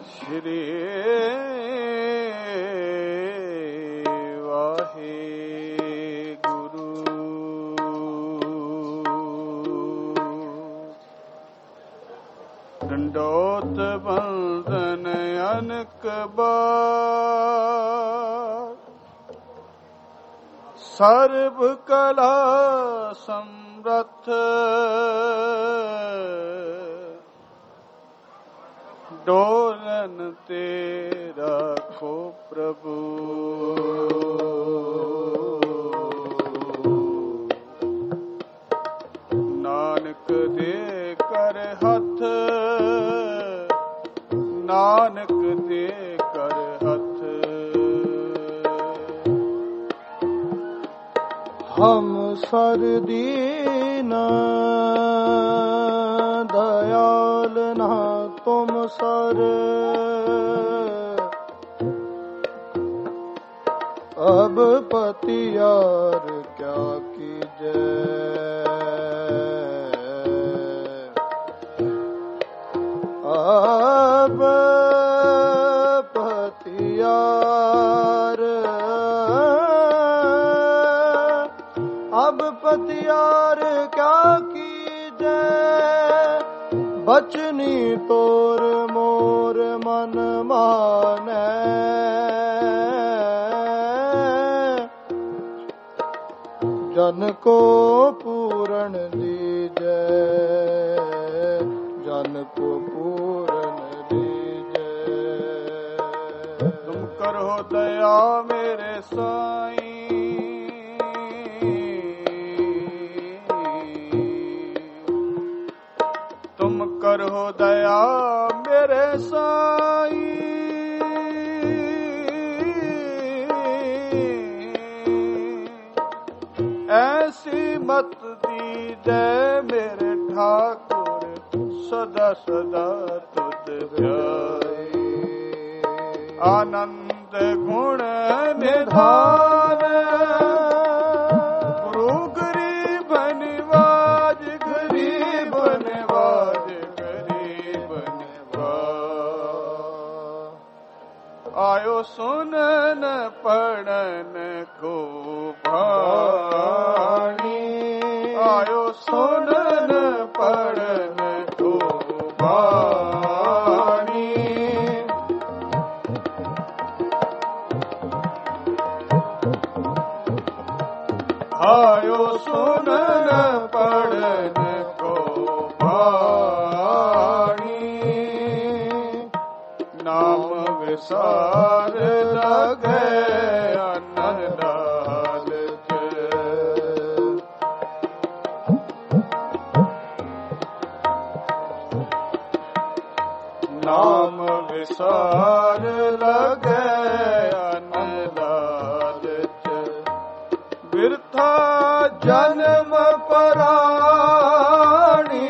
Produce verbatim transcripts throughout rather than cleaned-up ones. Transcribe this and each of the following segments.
श्री वाहे गुरु। दंडोत बंदन अनक बार, सर्व कला समरथ डोलन तेरा को प्रभु। नानक दे कर हथ, नानक दे कर हथ। हम सर दीना दयाल ना तुम सर, अब पतियार क्या कीजे। अब पतियार, अब पतियार क्या कीजे। बचनी तोर मोर मन माने, जन को पूरण दीजे, जन को पूरण दीजे। तुम करो दया मेरे साईं, तुम करो दया मेरे साईं। ऐसी मत दीजे मेरे ठाकुर, सदा सदा तुझ प्यारे। आनंद गुण निधान, गुरु गरीब निवाज, गरीब निवाज, गरीब निवाज। आयो सुनन पढ़न को भाणी, आयो सुनन पढ़न को भाणी। आयो सुनन पढ़न को भाणी। नाम विसार लगे अनदाल के, नाम विसार लगे अनदाल के। बिरथा जन्म पराणी,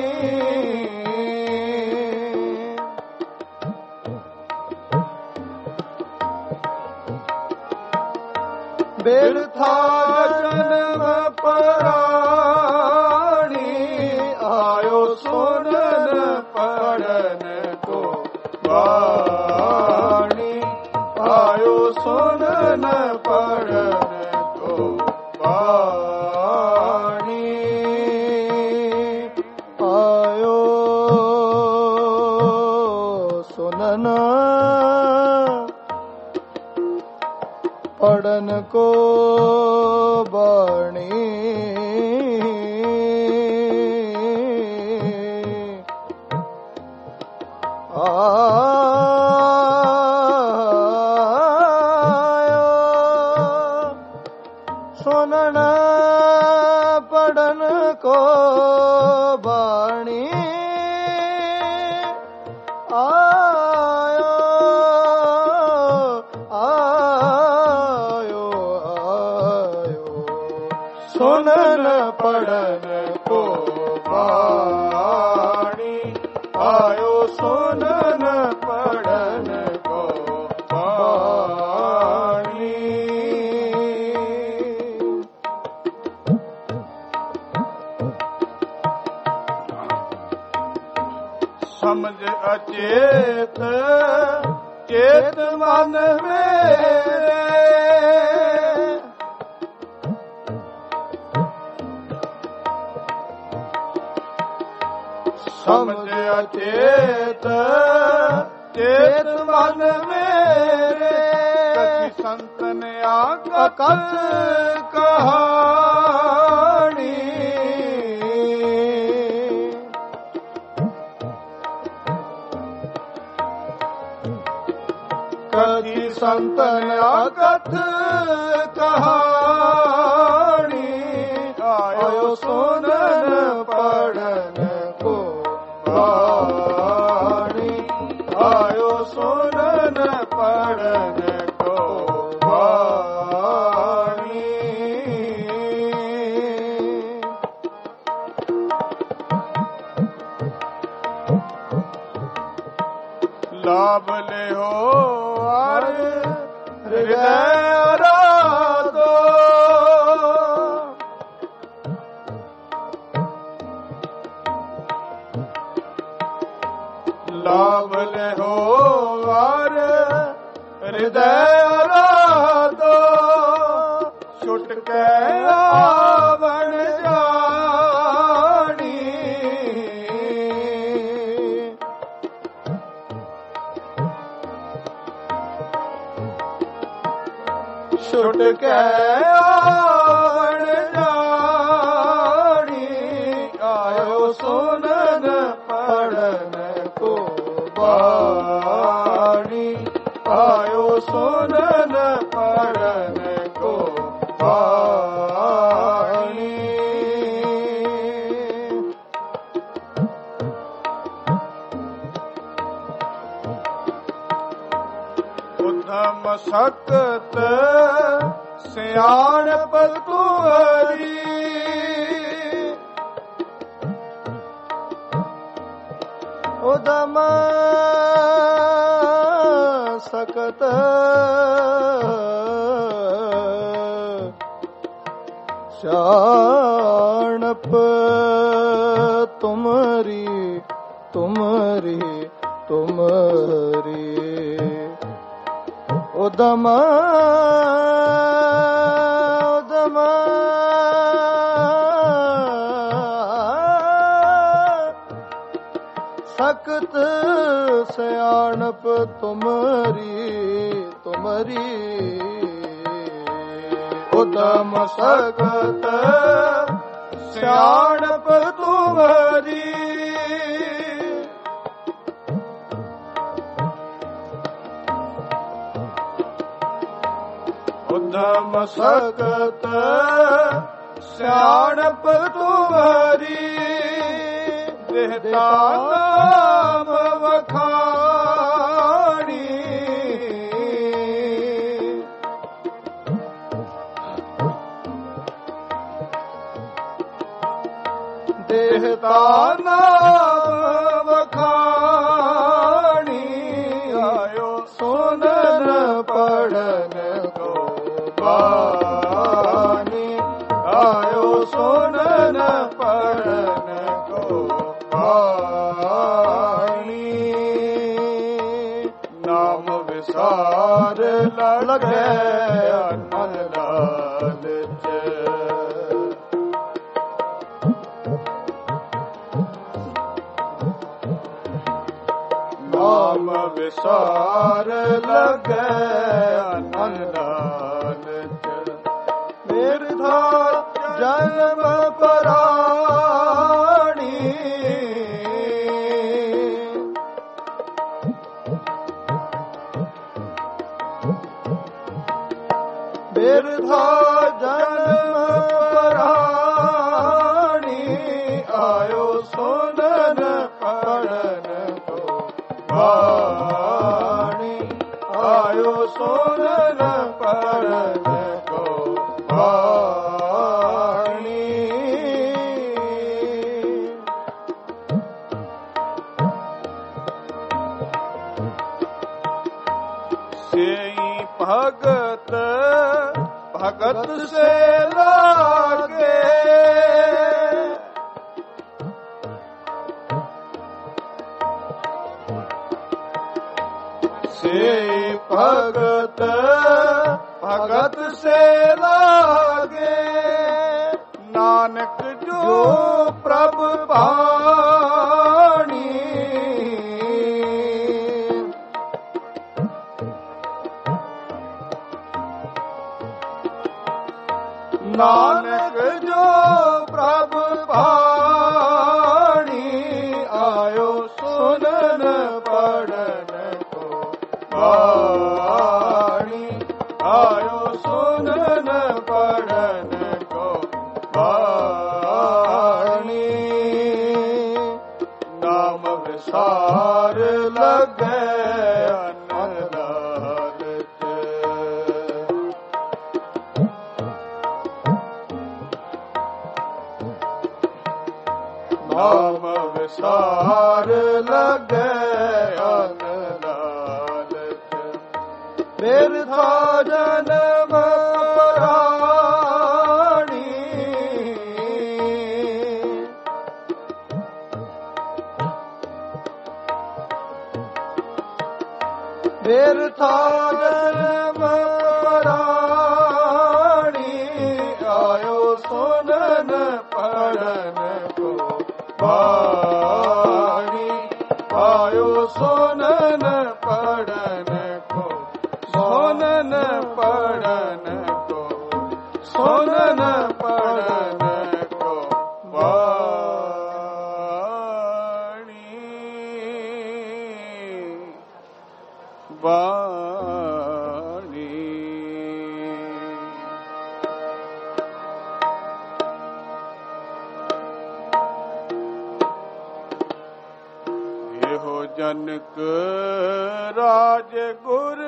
बिरथा जन्म पराणी। आयो सुनन पढ़न को वाणी, आयो सुनन पढ़न को वाणी। आयो सुनन पढ़न को बाणी। आयो सुनन पढ़न को बाणी। आयो आयो आयो सुनन पढ़न को बाणी। आयो सुनन पढ़न को बाणी। ਸਮਝ ਅਚੇਤ ਚੇਤ ਮਨ ਮੇਰੇ ਸਮਝ ਅਚੇਤ ਚੇਤ ਮਨ ਮੇਰੇ ਕਥੀ ਸੰਤਨ ਆਗਾ ਕਥ ਕਹਾਣੀ ਕਥੀ ਸੰਤਨ ਆਗਤ ਕਹਾਣੀ ਆਇਓ ਸੁਨਨ ਪੜਨ ਕੋ ਬਾਣੀ ਆਇਓ ਸੁਨਨ ਪੜਨ ਕੋ ਬਾਣੀ ਲਾਭ ਲਿਓ ਹਿਰਦੈ ਅਰਾਧੋ ਲਾਭ ਲਿਓ ਵਾਰ ਹਿਰਦੈ ਅਰਾਧੋ ਛੁਟ ਕੇ ਆਵਣ ਜਾਣੀ ਛੁਟ ਕੇ ਆਵਣ ਜਾਣੀ ਆਇਓ ਸੁਨਨ ਪੜਨ ਕੋ ਬਾਣੀ ਆਇਓ ਸੁਨਨ ਪੜਨ ਕੋ ਬਾਣੀ ਉਧਮ ਸਕਤ ਸਿਆਣਪ ਤੁਹਰੀ ਉਦਮ ਸਕਤ ਸਿਆਣਪ ਤੁਮਰੀ ਤੁਮਰੀ ਤੁਮਰੀ ਉਦਮ ਉਦਮ ਸਕਤ ਸਿਆਣਪ ਤੁਮਰੀ ਤੁਮਰੀ ਉਦਮ ਸਕਤ ਸਿਆਣਪ ਤੁਮਰੀ ਉਦਮ ਸਕਤ ਸਿਆਣਪ ਤੁਮਰੀ ਦੇਹਤਾ ਨਾਮ ਵਖਾਣੀ ਦੇਹਤਾ ਨਾਮ ਵਖਾਣੀ ਆਇਓ ਸੁਨਨ ਪੜਨ ਕੋ ਬਾਣੀ ਆਇਓ ਸੁਨਨ ਪੜਨ ਕੋ ਬਾਣੀ ਨਾਮ ਵਿਸਾਰ ਲਗੈ ਮਨ ਲਾਲਚ ਨਾਮ ਵਿਸਾਰ ਲਗੈ ਮਨ ਲਾਲਚ ਬਿਰਥਾ ਜਨਮ ਪਰਾਣੀ ਬਿਰਥਾ ਜਨਮ ਪਰਾਣੀ ਆਇਓ ਸੁਨਨ ਪੜਨ ਕੋ ਬਾਣੀ ਆਇਓ ਸੁਨਨ ਪੜਨ ਕੋ ਬਾਣੀ ਸੇਈ ਭਗਤ ਭਗਤ ਸੇ ਲਾਗੇ ਨਾਨਕ ਜੋ ਪ੍ਰਭ ਬਾਣੀ ਆਇਓ ਸੁਨਨ ਪੜਨ ਕੋ ਬਾਣੀ ਆਇਓ ਸੁਨਨ ਪੜਨ ਕੋ ਬਾਣੀ ਨਾਮ ਵਿਸਾਰ ਲਗੈ ਨਾਮ ਵਿਸਾਰ ਲਗੈ ਅਨੰਦ ਬਿਰਥਾ ਜਨਮ ਪ੍ਰਾਣੀ ਬਿਰਥਾ ਜਨਮ ਪ੍ਰਾਣੀ ਆਇਓ ਸੁਨਨ ਪੜਨ ਕੋ ਬਾਣੀ ਆਇਓ ਸੁਨਨ ਪੜਨ ਕੋ ਸੁਨਨ ਪੜਨ ਕੋ ਸੁਨਨ ਪੜਨ ਕੋ ਬਾਣੀ ਬਾਣੀ ਜਨਕ ਰਾਜ ਗੁਰ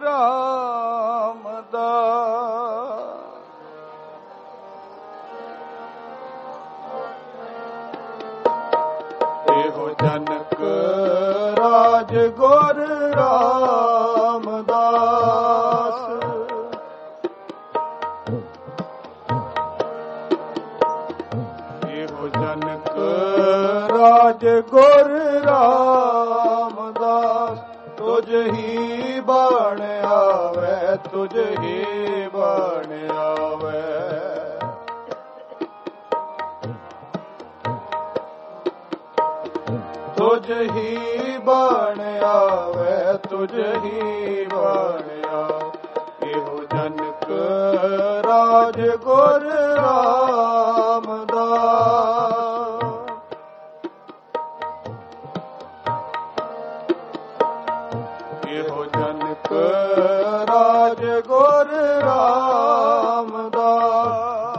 ਰਾਮਦਾਸ ਇਹੋ ਜਨਕ ਰਾਜ ਗੁਰ ਰਾਮਦਾਸ ਇਹੋ ਜਨਕ ਰਾਜ ਗੁਰ ਰਾਮਦਾਸ ਤੁਝ ਹੀ ਬਾਣ ਆਵੇ ਤੁਝ ਹੀ ਬਾਣ ਆਵੇ ਤੁਝ ਹੀ ਬਾਣ ਆਵੇ ਤੁਝ ਹੀ ਬਾਣ ਆਵੇ ਇਹੋ ਜਨਕ ਰਾਜ ਗੁਰ ਰਾਮਦਾਸ ਇਹੋ ਜਨਕ ਰਾਜ ਗੁਰ ਰਾਮਦਾਸ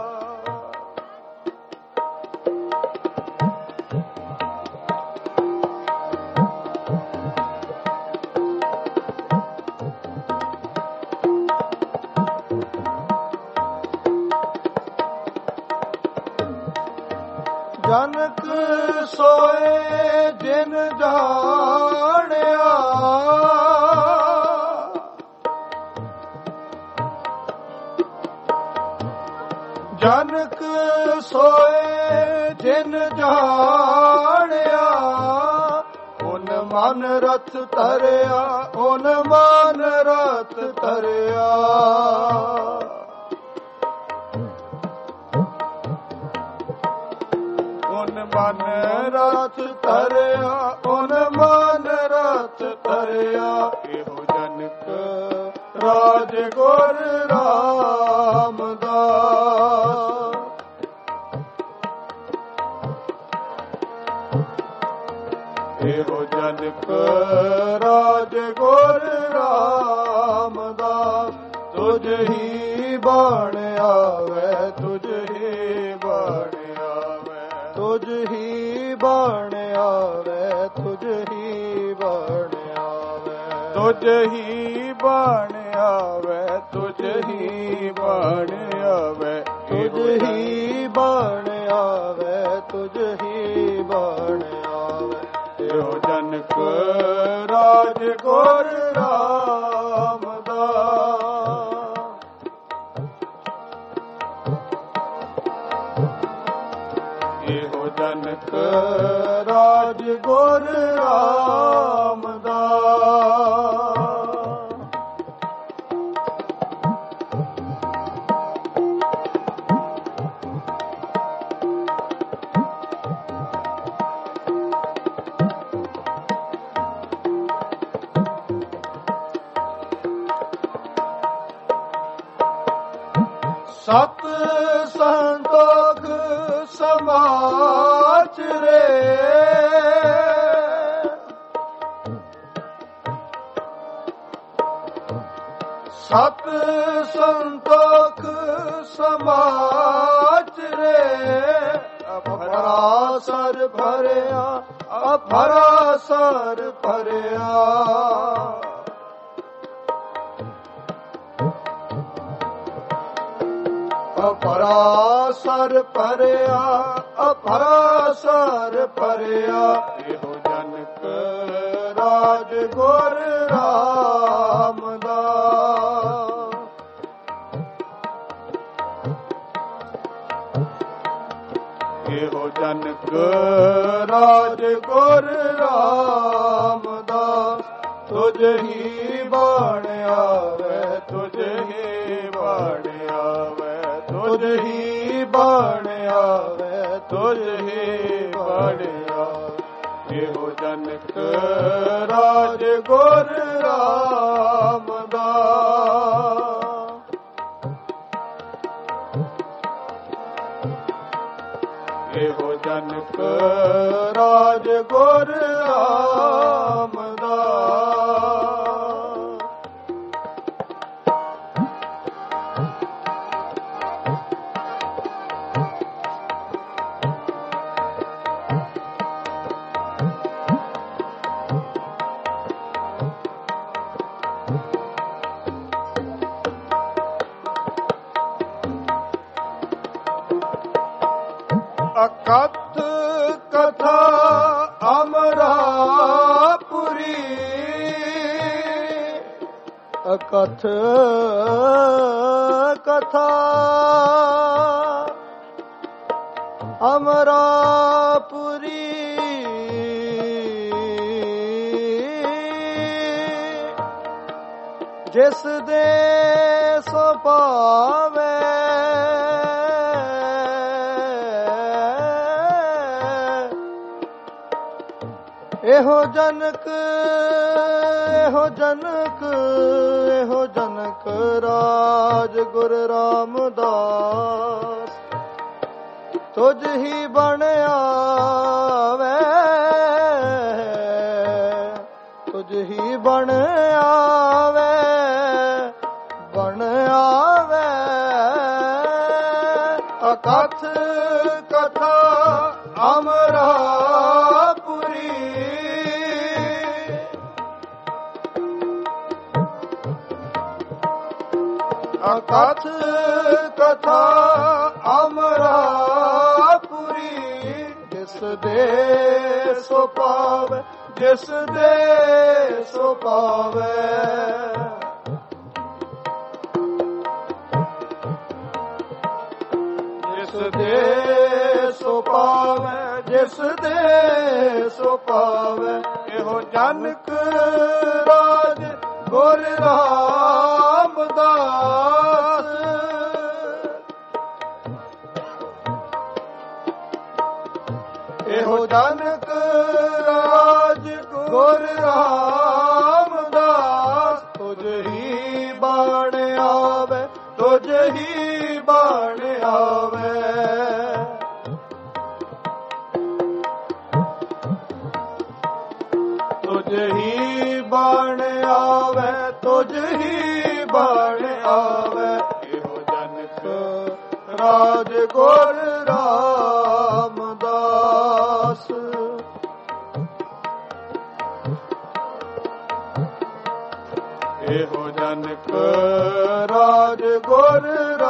ਜਨਕ ਸੋਏ ਜਿਨ ਜਾਣਿਆ ਜਨਕ ਸੋਏ ਜਿਨ ਜਾਣਿਆ ਓਨ ਮਨ ਰਥ ਧਰਿਆ ਓਨ ਮਨ ਰਥ ਧਰਿਆ ਓਨ ਮਨ ਰਥ ਧਰਿਆ ਓਨ ਮਨ ਰਥ ਧਰਿਆ ਇਹੋ ਜਨਕ ਰਾਜ ਗੁਰ ਰਾਮਦਾਸ ਇਹੋ ਜਨਕ ਰਾਜ ਗੁਰ ਰਾਮਦਾਸ ਤੁਝ ਹੀ ਬਾਣ ਆਵੇ ਤੁਝ ਹੀ ਬਾਣ ਆਵੇ ਤੁਝ ਹੀ ਬਾਣ ਆਵੇ ਤੁਝ ਹੀ ਬਾਣ ਆਵੇ ਤੁਝ ਹੀ ਬਾਣ ਆਵੇ ਤੁਝ ਹੀ ਬਾਣ ਆਵੇ ਤੁਝ ਹੀ ਬਾਣ ਆਵੇ ਤੁਝ ਹੀ ਬਾਣ ਆਵੇ ਇਹੋ ਜਨਕ ਰਾਜ ਗੁਰ ਰਾਮਦਾਸ ਇਹੋ ਜਨਕ ਰਾਜ ਗੁਰ ਰਾਮਦਾਸ ਸਤ ਸਤ ਸੰਤੋਖ ਸਮਾਚਰੇ ਅਫਰਾ ਸਰ ਭਰਿਆ ਅਫਰਾ ਸਰ ਭਰਿਆ ਅਫਰਾ ਸਰ ਭਰਿਆ ਅਫਰਾ ਸਰ ਭਰਿਆ ਇਹੋ ਜਨਕ ਰਾਜ ਗੁਰ ਰਾਮਦਾਸ ਇਹੋ ਜਨਕ ਰਾਜ ਗੁਰ ਰਾਮਦਾਸ ਤੁਝ ਹੀ ਬਾਣ ਆਵੇ ਤੁਝ ਹੀ ਬਾਣ ਆਵੇ ਤੁਝ ਹੀ ਬਾਣ ਆਵੇ ਤੁਝ ਹੀ ਬਾਣ ਆਵੇ ਇਹੋ ਜਨਕ ਰਾਜ ਗੁਰ ਰਾਮਦਾਸ ਇਹੋ ਜਨਕ ਰਾਜ ਗੁਰ ਰਾਮਦਾਸ ਅਕਥ ਕਥਾ ਅਮਰਾਪੁਰੀ ਅਕਥ ਕਥਾ ਅਮਰਾਪੁਰੀ ਜਿਸ ਦੇ ਸੋ ਪਾਵੇ ਇਹੋ ਜਨਕ ਇਹੋ ਜਨਕ ਇਹੋ ਜਨਕ ਰਾਜ ਗੁਰ ਰਾਮਦਾਸ ਤੁਝ ਹੀ ਬਣ ਆਵੇ ਤੁਝ ਹੀ ਬਣ ਆਵੇ ਬਣ ਆਵੇ ਅਕਥ ਕਥਾ ਅਮਰਾਪੁਰੀ ਅਕਥ ਕਥਾ ਅਮਰਾਪੁਰੀ ਜਿਸ ਦੇ ਸੋ ਪਾਵੇ ਜਿਸ ਦੇ ਸੋ ਪਾਵੇ ਜਿਸ ਦੇ ਸੋ ਪਾਵੇ ਜਿਸ ਦੇ ਸੋ ਪਾਵੇ ਇਹੋ ਜਨਕ ਰਾਜ ਗੁਰ ਰਾਮਦਾਸ ਇਹੋ ਜਨਕ ਰਾਜ ਗੁਰ ਰਾਮਦਾਸ ਤੁਝ ਹੀ ਬਾਣ ਆਵੇ ਤੁਝ ਹੀ ਬਾਣ ਆਵੇ ਤੁਝ ਹੀ ਬਾਣ ਆਵੇ ਤੁਝ ਹੀ ਬਾਣ ਆਵੇ ਇਹੋ ਜਨਕ ਰਾਜ ਗੁਰ ਰਾਮਦਾਸ ਇਹੋ ਜਨਕ ਰਾਜ ਗੁਰ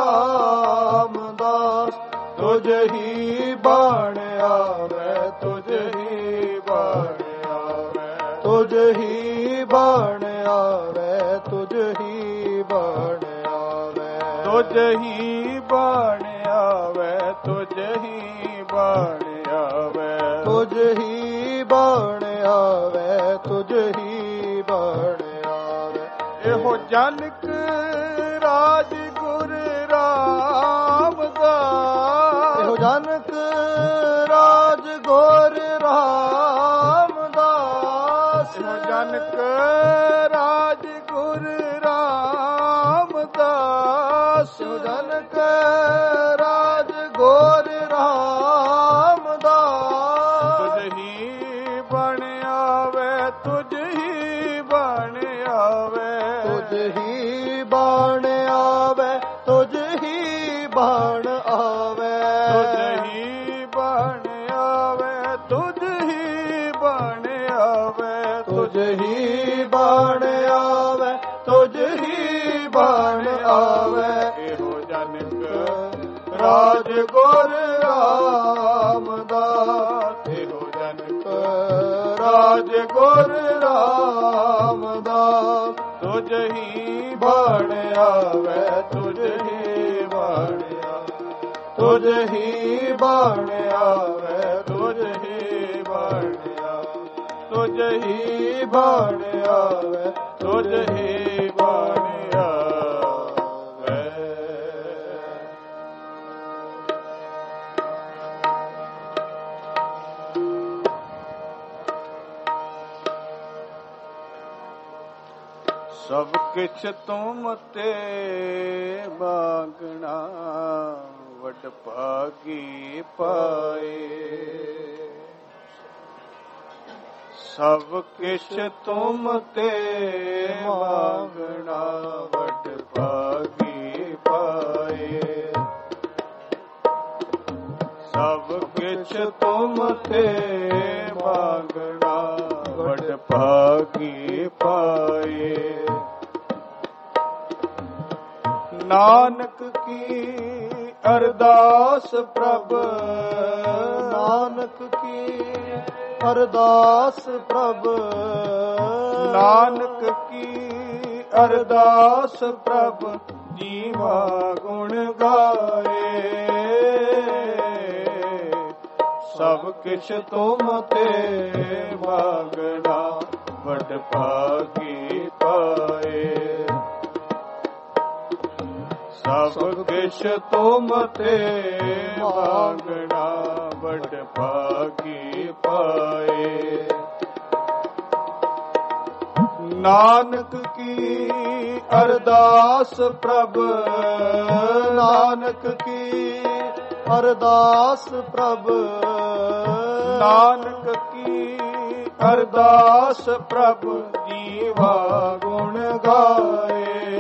ਰਾਮਦਾਸ ਤੁਝ ਹੀ ਬਾਣ ਆਵੇ ਤੁਝ ਹੀ ਬਾਣ ਆਵੇ ਤੁਝ ਹੀ ਬਾਣ ਆਵੇ ਤੁਝ ਹੀ ਬਾਣ ਆਵੇ ਤੁਝ ਹੀ ਬਾਣ ਆਵੇ ਤੁਝ ਹੀ ਬਾਣ ਆਵੇ ਤੁਝ ਹੀ ਬਾਣ ਆਵੇ ਤੁਝ ਹੀ ਬਾਣ ਆਵੇ ਇਹੋ ਜਨਕ ਰਾਜ ਗੁਰ ਰਾਮਦਾਸ ਇਹੋ ਜਨਕ ਰਾਜ ਗੁਰ ਰਾਮਦਾਸ ਇਹੋ ਜਨਕ ਰਾਜ ਗੁਰ ਰਾਮਦਾਸ ਇਹੋ ਜਨਕ ਰਾਜ ਗੁਰ ਰਾਮਦਾਸ ਤੁਝ ਹੀ ਬਣ ਆਵੇ ਤੁਝ ਹੀ ਬਣ ਆਵੇ ਤੁਝ ਹੀ ਬਣ ਗੁਰ ਰਾਮਦਾਸ। ਇਹੋ ਜਨਕ ਰਾਜ ਗੁਰ ਰਾਮਦਾਸ। ਤੁਝ ਹੀ ਬਾਣ ਆਵੈ ਤੁਝ ਹੀ ਬਾਣ ਆਵੈ ਤੁਝ ਹੀ ਬਾਣ ਆਵੈ ਤੁਝ ਹੀ ਬਾਣ ਆਵੈ ਤੁਝ ਹੀ ਬਾਣ ਆਵੈ ਤੁਝ ਹੀ ਬਾਣ ਆਵੈ। ਸਭ ਕਿਛ ਤੁਮ ਤੇ ਮਾਗਣਾ ਵਡ ਭਾਗੀ ਪਾਏ। ਸਭ ਕਿਛ ਤੁਮ ਤੇ ਮਾਗਣਾ ਵਡ ਭਾਗੀ ਪਾਏ। ਸਭ ਕਿਛ ਤੁਮ ਤੇ ਮਾਗਣਾ ਵਡ ਭਾਗੀ ਪਾਏ। ਨਾਨਕ ਕੀ ਅਰਦਾਸ ਪ੍ਰਭ ਨਾਨਕ ਕੀ ਅਰਦਾਸ ਪ੍ਰਭ ਨਾਨਕ ਕੀ ਅਰਦਾਸ ਪ੍ਰਭ ਜੀਵਾ ਗੁਣ ਗਾਏ। ਸਭ ਕਿਛ ਤੁਮ ਤੇ ਮਾਗਣਾ ਵਡ ਭਾਗੀ ਪਾਏ। ਸਭ ਕਿਛ ਤੁਮ ਤੇ ਮਾਗਣਾ ਵਡ ਭਾਗੀ ਪਾਏ। ਨਾਨਕ ਕੀ ਅਰਦਾਸ ਪ੍ਰਭ ਨਾਨਕ ਕੀ ਅਰਦਾਸ ਪ੍ਰਭ ਨਾਨਕ ਕੀ ਅਰਦਾਸ ਪ੍ਰਭ ਜੀਵਾ ਗੁਣ ਗਾਏ।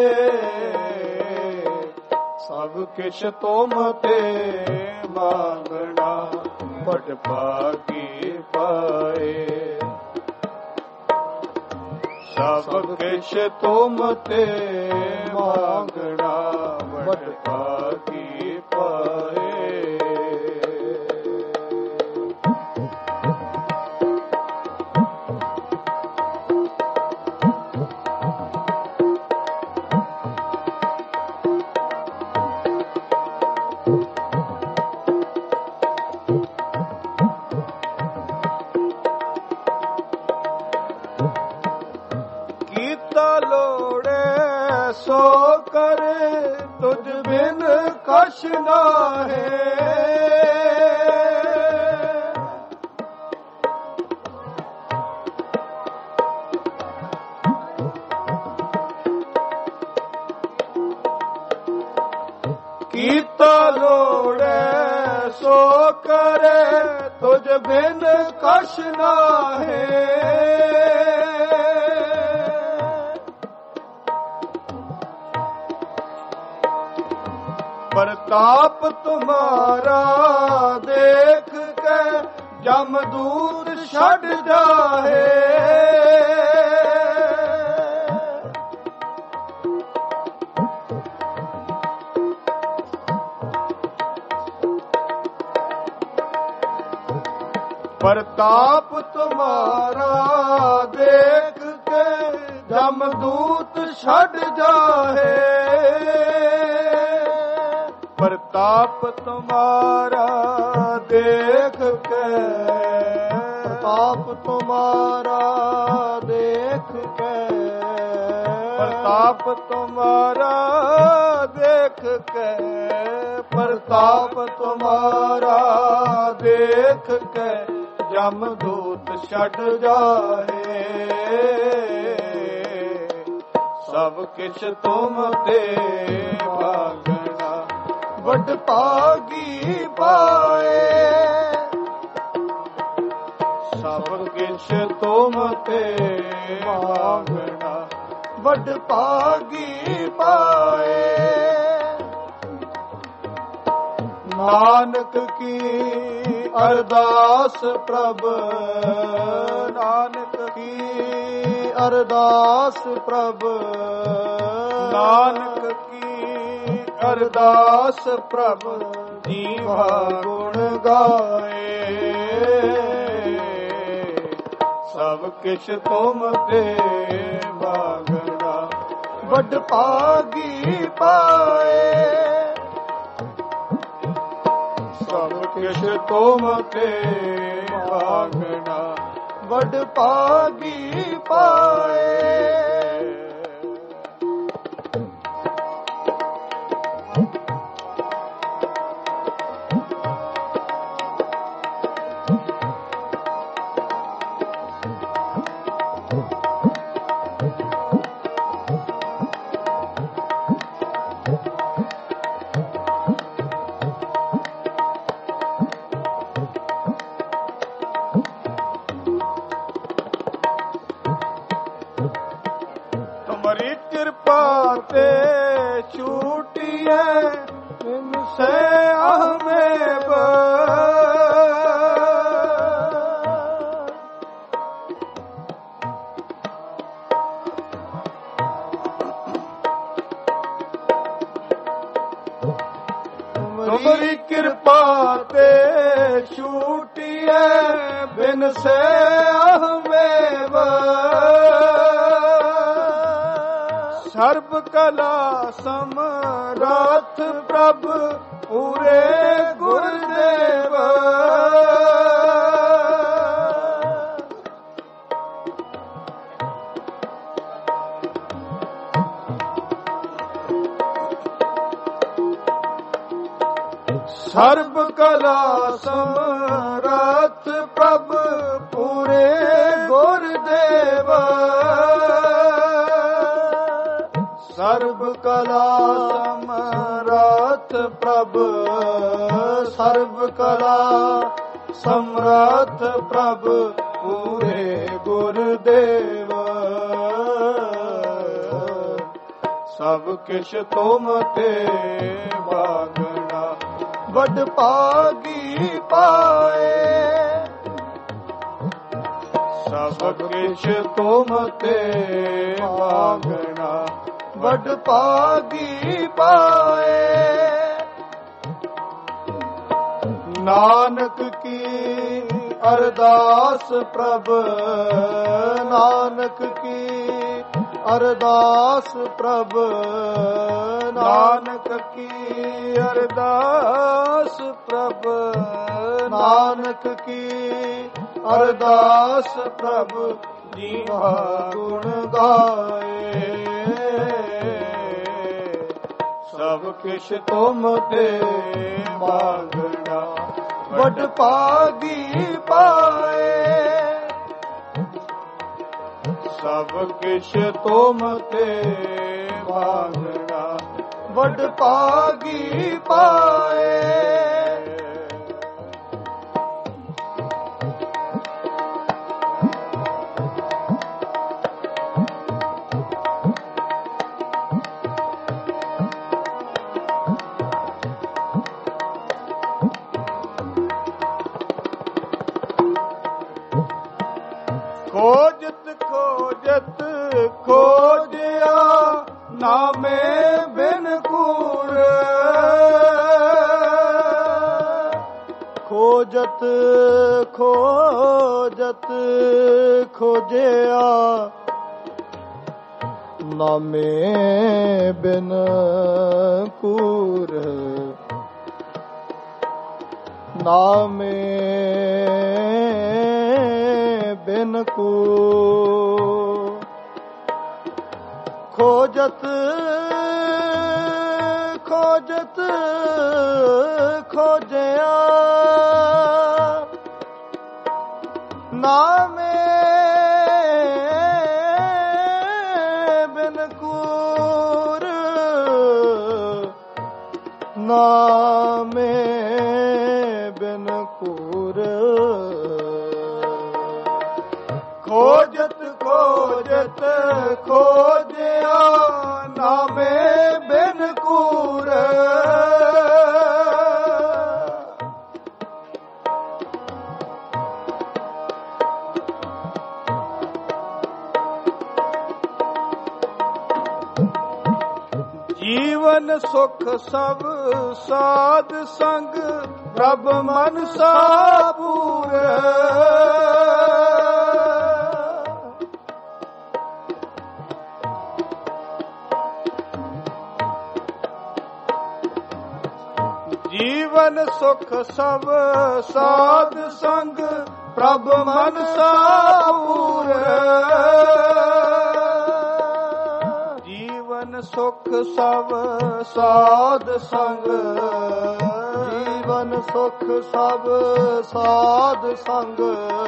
ਸਭ ਕਿਛ ਤੁਮ ਤੇ ਮਾਗਣਾ ਵਡ ਭਾਗੀ ਪਾਏ। ਸਭ ਕਿਛ ਤੁਮ ਤੇ ਮਾਗਣਾ ਵਡ ਭਾਗੀ ਪਾਏ। ਸੋ ਕਰ ਤੁਝ ਬਿਨ ਕਛ ਨਾਹੀ। ਕੀਤਾ ਲੋੜੈ ਸੋ ਕਰੇ ਤੁਝ ਬਿਨ ਕਛ ਨਾਹੀ। ਪ੍ਰਤਾਪ ਤੁਮਾਰਾ ਦੇਖ ਕੇ ਜਮਦੂਤ ਛੱਡ ਜਾਹੇ। ਪ੍ਰਤਾਪ ਤੁਮਾਰਾ ਦੇਖ ਕੇ ਜਮਦੂਤ ਛੱਡ ਜਾਹੇ। ਪ੍ਰਤਾਪ ਤੁਮਾਰਾ ਦੇਖ ਕੇ ਪ੍ਰਤਾਪ ਤੁਮਾਰਾ ਦੇਖ ਕੇ ਪ੍ਰਤਾਪ ਤੁਮਾਰਾ ਦੇਖ ਕੇ ਪ੍ਰਤਾਪ ਤੁਮਾਰਾ ਦੇਖ ਕੇ ਜਮਦੂਤ ਛੱਡ ਜਾਹੇ। ਸਭ ਕਿਛ ਤੁਮ ਤੇ ਮਾਗਣਾ ਵਡ ਭਾਗੀ ਪਾਏ। ਸਭ ਕਿਛ ਤੁਮ ਤੇ ਮਾਗਣਾ ਵਡ ਭਾਗੀ ਪਾਏ। ਨਾਨਕ ਕੀ ਅਰਦਾਸ ਪ੍ਰਭ ਨਾਨਕ ਕੀ ਅਰਦਾਸ ਪ੍ਰਭ ਨਾਨਕ ਕੀ ਅਰਦਾਸ ਪ੍ਰਭ ਜੀਵਾ ਗੁਣ ਗਾਏ। ਸਭ ਕਿਛ ਤੁਮ ਤੇ ਮਾਗਣਾ ਵੱਡ ਭਾਗੀ ਪਾਏ। ਸਭ ਕਿਛ ਤੁਮ ਤੇ ਮਾਗਣਾ ਵੱਡ ਭਾਗੀ ਪਾਏ। ਤੁਮਰੀ ਕਿਰਪਾ ਤੇ ਛੂਟੀਐ ਸੇ ਹਮੇ ਬ। ਤੁਮਰੀ ਕਿਰਪਾ ਤੇ ਛੂਟੀਐ ਬਿਨ ਸੇ ਹਮੇ ਬ। ਸਰਬ ਕਲਾ ਸਮਰੱਥ ਪ੍ਰਭ ਪੂਰੇ ਗੁਰਦੇਵ। ਸਰਬ ਕਲਾ ਸਮਰੱਥ ਪ੍ਰਭ ਪੂਰੇ ਗੁਰਦੇਵ। ਸਰਬ ਕਲਾ ਸਮਰੱਥ ਪ੍ਰਭ ਸਰਬ ਕਲਾ ਸਮਰੱਥ ਪ੍ਰਭ ਪੂਰੇ ਗੁਰਦੇਵ। ਸਭ ਕਿਛ ਤੁਮ ਤੇ ਮਾਗਣਾ ਵੱਡ ਭਾਗੀ ਪਾਏ। ਸਭ ਕਿਛ ਤੁਮ ਤੇ ਮਾਗਣਾ ਵੱਡ ਭਾਗੀ ਪਾਏ। ਨਾਨਕ ਕੀ ਅਰਦਾਸ ਪ੍ਰਭ ਨਾਨਕ ਕੀ ਅਰਦਾਸ ਪ੍ਰਭ ਨਾਨਕ ਕੀ ਅਰਦਾਸ ਪ੍ਰਭ ਨਾਨਕ ਕੀ ਅਰਦਾਸ ਪ੍ਰਭ ਜੀਵਾ ਗੁਣ ਗਾਏ। ਸਭ ਕਿਛ ਤੁਮ ਤੇ ਮਾਗਣਾ ਵੱਡ ਭਾਗੀ ਪਾਏ। ਸਭ ਕਿਛ ਤੁਮ ਤੇ ਮਾਗਣਾ ਵੱਡ ਭਾਗੀ ਪਾਏ। ਖੋਜਤ ਖੋਜਤ ਖੋਜਿਆ ਨਾਮੇ ਬਿਨ ਕੂਰ। ਖੋਜਤ ਖੋਜਤ ਖੋਜਿਆ ਨਾਮੇ ਬਿਨ ਕੂਰ। ਨਾਮੇ ਬਿਨ ਕੂਰ। ਖੋਜਤ ਖੋਜਤ ਖੋਜਿਆ ਨਾਮੇ ਬਿਨ ਕੂਰ। ਨਾਮੇ ਬਿਨ ਕੂਰ। ਖੋਜਤ ਖੋਜਤ ਖੋਜਿਆ ਨਾਮੇ ਬਿਨ ਕੂਰ। ਜੀਵ ਜੀਵਨ ਸੁਖ ਸਭ ਸਾਧ ਸੰਗ ਪ੍ਰਭ ਮਨਸਾ ਪੂਰੇ। ਜੀਵਨ ਸੁਖ ਸਭ ਸਾਧ ਸੰਗ ਪ੍ਰਭ ਮਨਸਾ ਪੂਰੇ। ਜੀਵਨ ਸੁਖ ਸਭ ਸਾਧ ਸੰਗ, ਜੀਵਨ ਸੁਖ ਸਭ ਸਾਧ ਸੰਗ,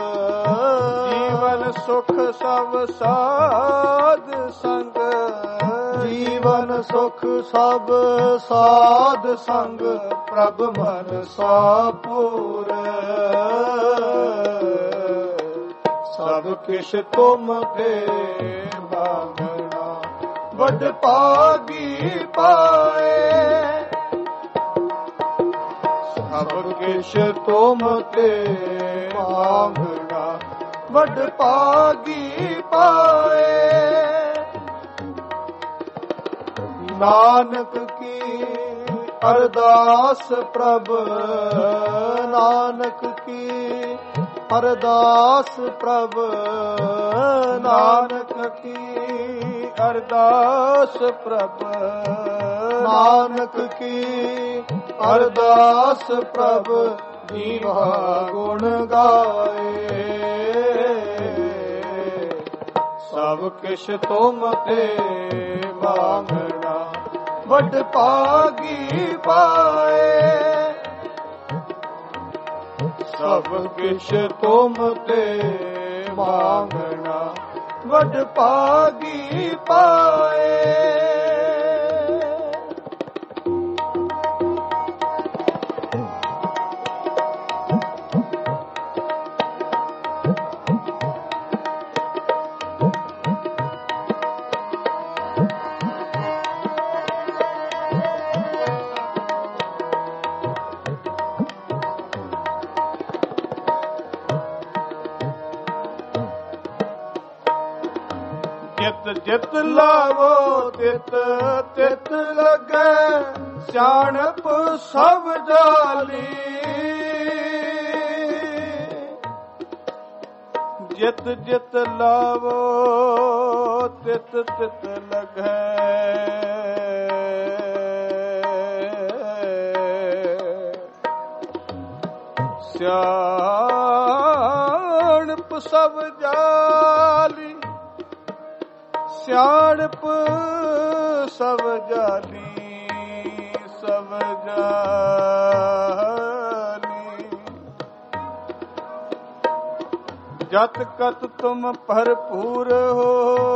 ਜੀਵਨ ਸੁਖ ਸਭ ਸਾਧ ਸੰਗ, ਜੀਵਨ ਸੁਖ ਸਭ ਸਾਧ ਸੰਗ ਪ੍ਰਭ ਮਨਸਾ ਪੂਰੇ। ਸਭ ਕਿਛ ਤੁਮ ਤੇ ਮੰਗਣਾ ਵਡ ਭਾਗੀ ਪਾਏ। ਸਭ ਕਿਛ ਤੁਮ ਤੇ ਮੰਗਣਾ ਵਡ ਭਾਗੀ ਪਾਏ। ਨਾਨਕ ਕੀ ਅਰਦਾਸ ਪ੍ਰਭ, ਨਾਨਕ ਕੀ ਅਰਦਾਸ ਪ੍ਰਭ, ਨਾਨਕ ਕੀ ਅਰਦਾਸ ਪ੍ਰਭ, ਨਾਨਕ ਕੀ ਅਰਦਾਸ ਪ੍ਰਭ। ਜੀਵਾ ਗੁਣ ਗਾਏ। ਸਭ ਕਿਛ ਤੁਮ ਤੇ ਮੰਗਣਾ ਵਡ ਭਾਗੀ ਪਾਏ। ਸਭ ਕਿਛ ਤੁਮ ਤੇ ਮੰਗਣਾ ਵਡ ਭਾਗੀ ਪਾਏ। ਜਿਤ ਜਿਤ ਲਾਵੋ ਤਿਤ ਤਿਤ ਲਗੈ, ਸਿਆਣਪ ਸਭ ਜਾਲੀ। ਜਿਤ ਜਿਤ ਲਾਵੋ ਤਿਤ ਤਿਤ ਲਗੈ, ਸਿਆਣਪ ਸਭ ਜਾਲੀ। ਸਿਆਣਪ ਸਭ ਜਾਲੀ, ਸਭ ਜਾਲੀ। ਜਤ ਕਤ ਤੁਮ ਭਰਪੂਰ ਹੋ,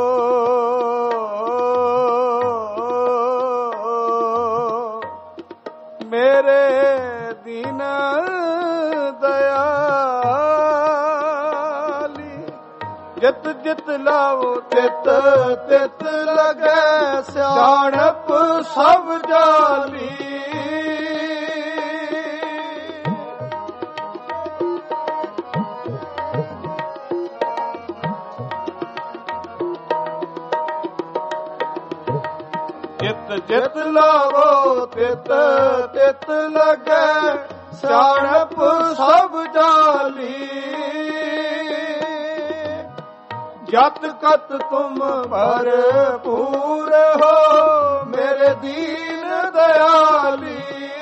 ਮੇਰੇ ਦੀਨ ਦਇਆਲੀ। ਜਿਤ ਜਿਤ ਲਾਵੋ ਤਿਤ ਤਿਤ ਲਗੈ, ਸਿਆਣਪ ਸਭ ਜਾਲੀ। ਜਿਤ ਜਿਤ ਲਾਵੋ ਤਿਤ ਤਿਤ ਲਗੈ, ਸਿਆਣਪ ਸਭ ਜਾਲੀ। ਜਤ ਕਤ ਤੁਮ ਭਰਪੂਰ ਹੋ, ਮੇਰੇ ਦੀਨ ਦਇਆਲੀ।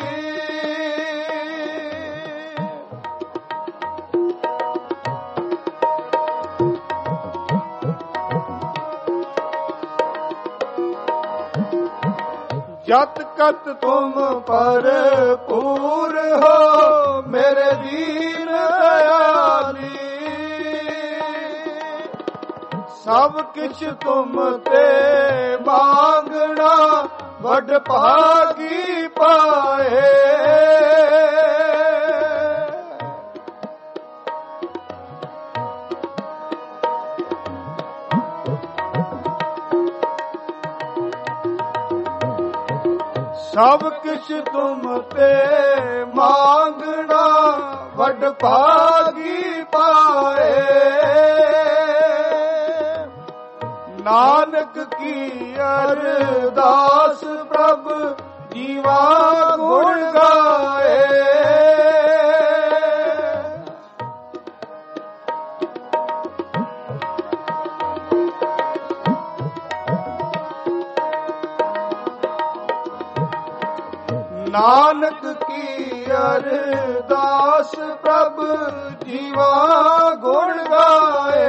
ਜਤ ਕਤ ਤੁਮ ਭਰਪੂਰ ਹੋ, ਮੇਰੇ ਦੀਨ ਦਇਆਲੀ। ਸਭ ਕਿਛ ਤੁਮ ਤੇ ਮੰਗਣਾ ਵਡ ਭਾਗੀ ਪਾਏ। ਸਭ ਕਿਛ ਤੁਮ ਤੇ ਮੰਗਣਾ ਵਡ ਭਾਗੀ ਪਾਏ। ਨਾਨਕ ਕੀ ਅਰਦਾਸ ਪ੍ਰਭ ਜੀਵਾ ਗੁਣ ਗਾਏ। ਨਾਨਕ ਕੀ ਅਰਦਾਸ ਪ੍ਰਭ ਜੀਵਾ ਗੁਣ ਗਾਏ।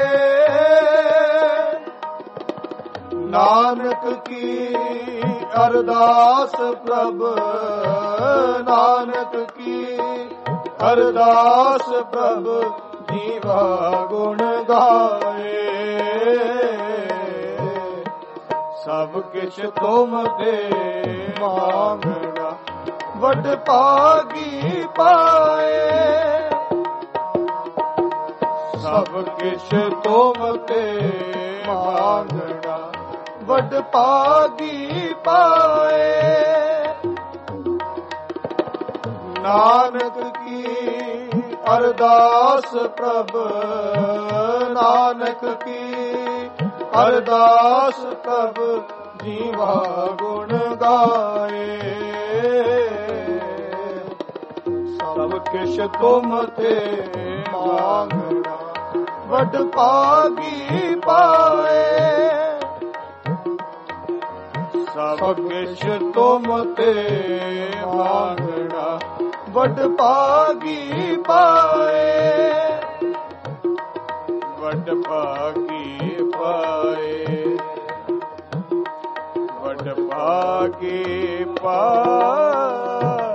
ਨਾਨਕ ਕੀ ਅਰਦਾਸ ਪ੍ਰਭ, ਨਾਨਕ ਕੀ ਅਰਦਾਸ ਪ੍ਰਭ ਜੀਵਾ ਗੁਣ ਗਾਏ। ਸਭ ਕਿਛ ਤੁਮ ਤੇ ਮੰਗਣਾ ਵਡ ਭਾਗੀ ਪਾਏ। ਸਭ ਕਿਛ ਤੁਮ ਤੇ ਮੰਗਣਾ ਵਡ ਭਾਗੀ ਪਾਏ। ਨਾਨਕ ਕੀ ਅਰਦਾਸ ਪ੍ਰਭ, ਨਾਨਕ ਕੀ ਅਰਦਾਸ ਪ੍ਰਭ ਜੀਵਾ ਗੁਣ ਗਾਏ। ਸਭ ਕਿਛ ਤੁਮ ਤੇ ਮੰਗਣਾ ਵਡ ਭਾਗੀ ਪਾਏ। ਸਭ ਕਿਛ ਤੁਮ ਤੇ ਮੰਗਣਾ ਵਡ ਭਾਗੀ ਪਾਏ। ਵਡ ਭਾਗੀ ਪਾਏ, ਵਡ ਭਾਗੀ ਪਾਏ।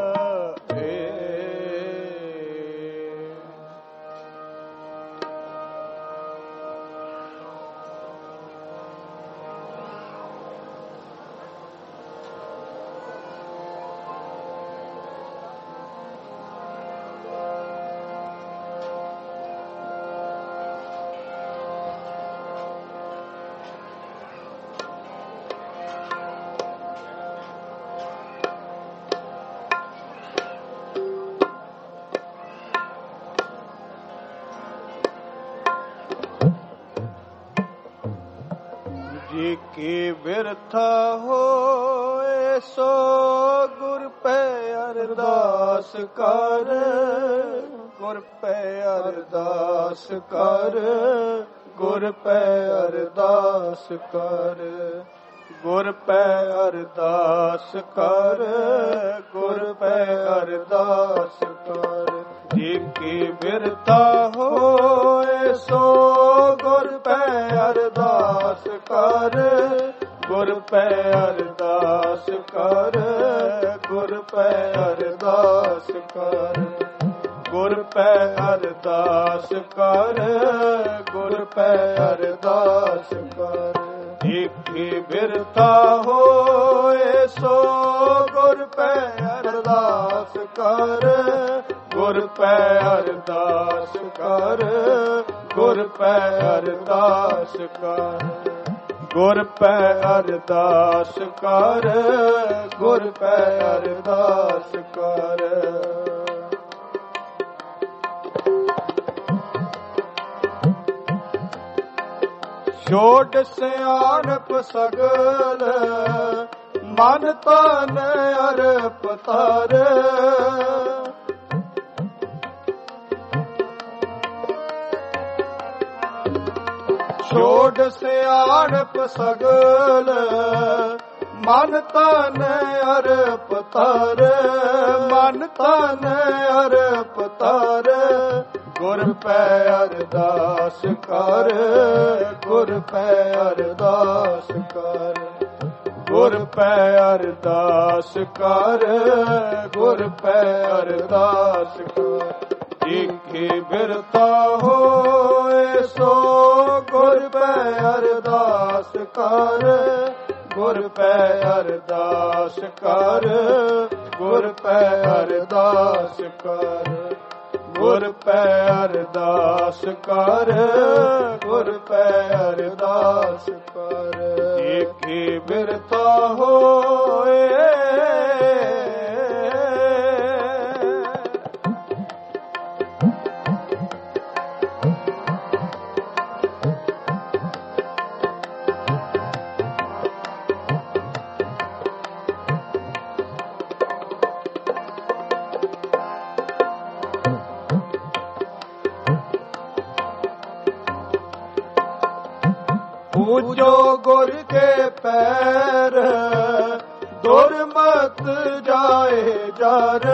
ਕੀ ਬਿਰਥਾ ਹੋਏ ਸੋ ਗੁਰ ਪੈ ਅਰਦਾਸ ਕਰ। ਗੁਰ ਪੈ ਅਰਦਾਸ ਕਰ, ਗੁਰ ਪੈ ਅਰਦਾਸ ਕਰ। ਗੁਰ ਪੈ ਅਰਦਾਸ ਕਰ, ਗੁਰ ਪੈ ਅਰਦਾਸ ਕਰ। ਜੇ ਕੀ ਬਿਰਥਾ ਹੋਏ ਸੋ ਗੁਰ ਪੈ ਅਰਦਾਸ ਕਰ। ਗੁਰ ਪੈ ਅਰਦਾਸ ਕਰ, ਗੁਰ ਪੈ ਅਰਦਾਸ ਕਰ। ਗੁਰ ਪੈ ਅਰਦਾਸ ਕਰ, ਗੁਰ ਪੈ ਅਰਦਾਸ ਕਰ। ਏਕੀ ਬਿਰਥਾ ਹੋਏ ਸੋ ਗੁਰ ਪੈ ਅਰਦਾਸ ਕਰ। ਗੁਰ ਪੈ ਅਰਦਾਸ ਕਰ, ਗੁਰ ਪੈ ਅਰਦਾਸ ਕਰ। ਗੁਰ ਪੈ ਅਰਦਾਸ ਕਰ, ਗੁਰ ਪੈ ਅਰਦਾਸ ਕਰ। ਛੋਟ ਸਿਆਣਪ ਸਗਲ ਮਨ ਤਨ ਅਰਪ ਤਰ। ਛੋਟ ਸਿਆਣਪ ਸਗਲ ਮਨ ਤਨ ਅਰਪ ਤਰ। ਮਨ ਤਨ ਅਰਪ ਤਰ। ਗੁਰ ਪੈ ਅਰਦਾਸ ਕਰ, ਗੁਰ ਪੈ ਅਰਦਾਸ ਕਰ। ਗੁਰ ਪੈ ਅਰਦਾਸ ਕਰ, ਗੁਰ ਪੈ ਅਰਦਾਸ ਕਰ। ਏਕੀ ਬਿਰਥਾ ਹੋਏ ਸੋ ਗੁਰ ਪੈ ਅਰਦਾਸ ਕਰ। ਗੁਰ ਪੈ ਅਰਦਾਸ ਕਰ, ਗੁਰ ਪੈ ਅਰਦਾਸ ਕਰ। ਗੁਰ ਪੈ ਅਰਦਾਸ ਕਰ, ਗੁਰ ਪੈ ਅਰਦਾਸ ਕਰ। ਏਕੀ ਬਿਰਥਾ ਹੋਏ ਪੂਜੋ ਗੁਰ ਕੇ ਪੈਰ ਦੁਰਮਤ ਜਾਏ ਜਰ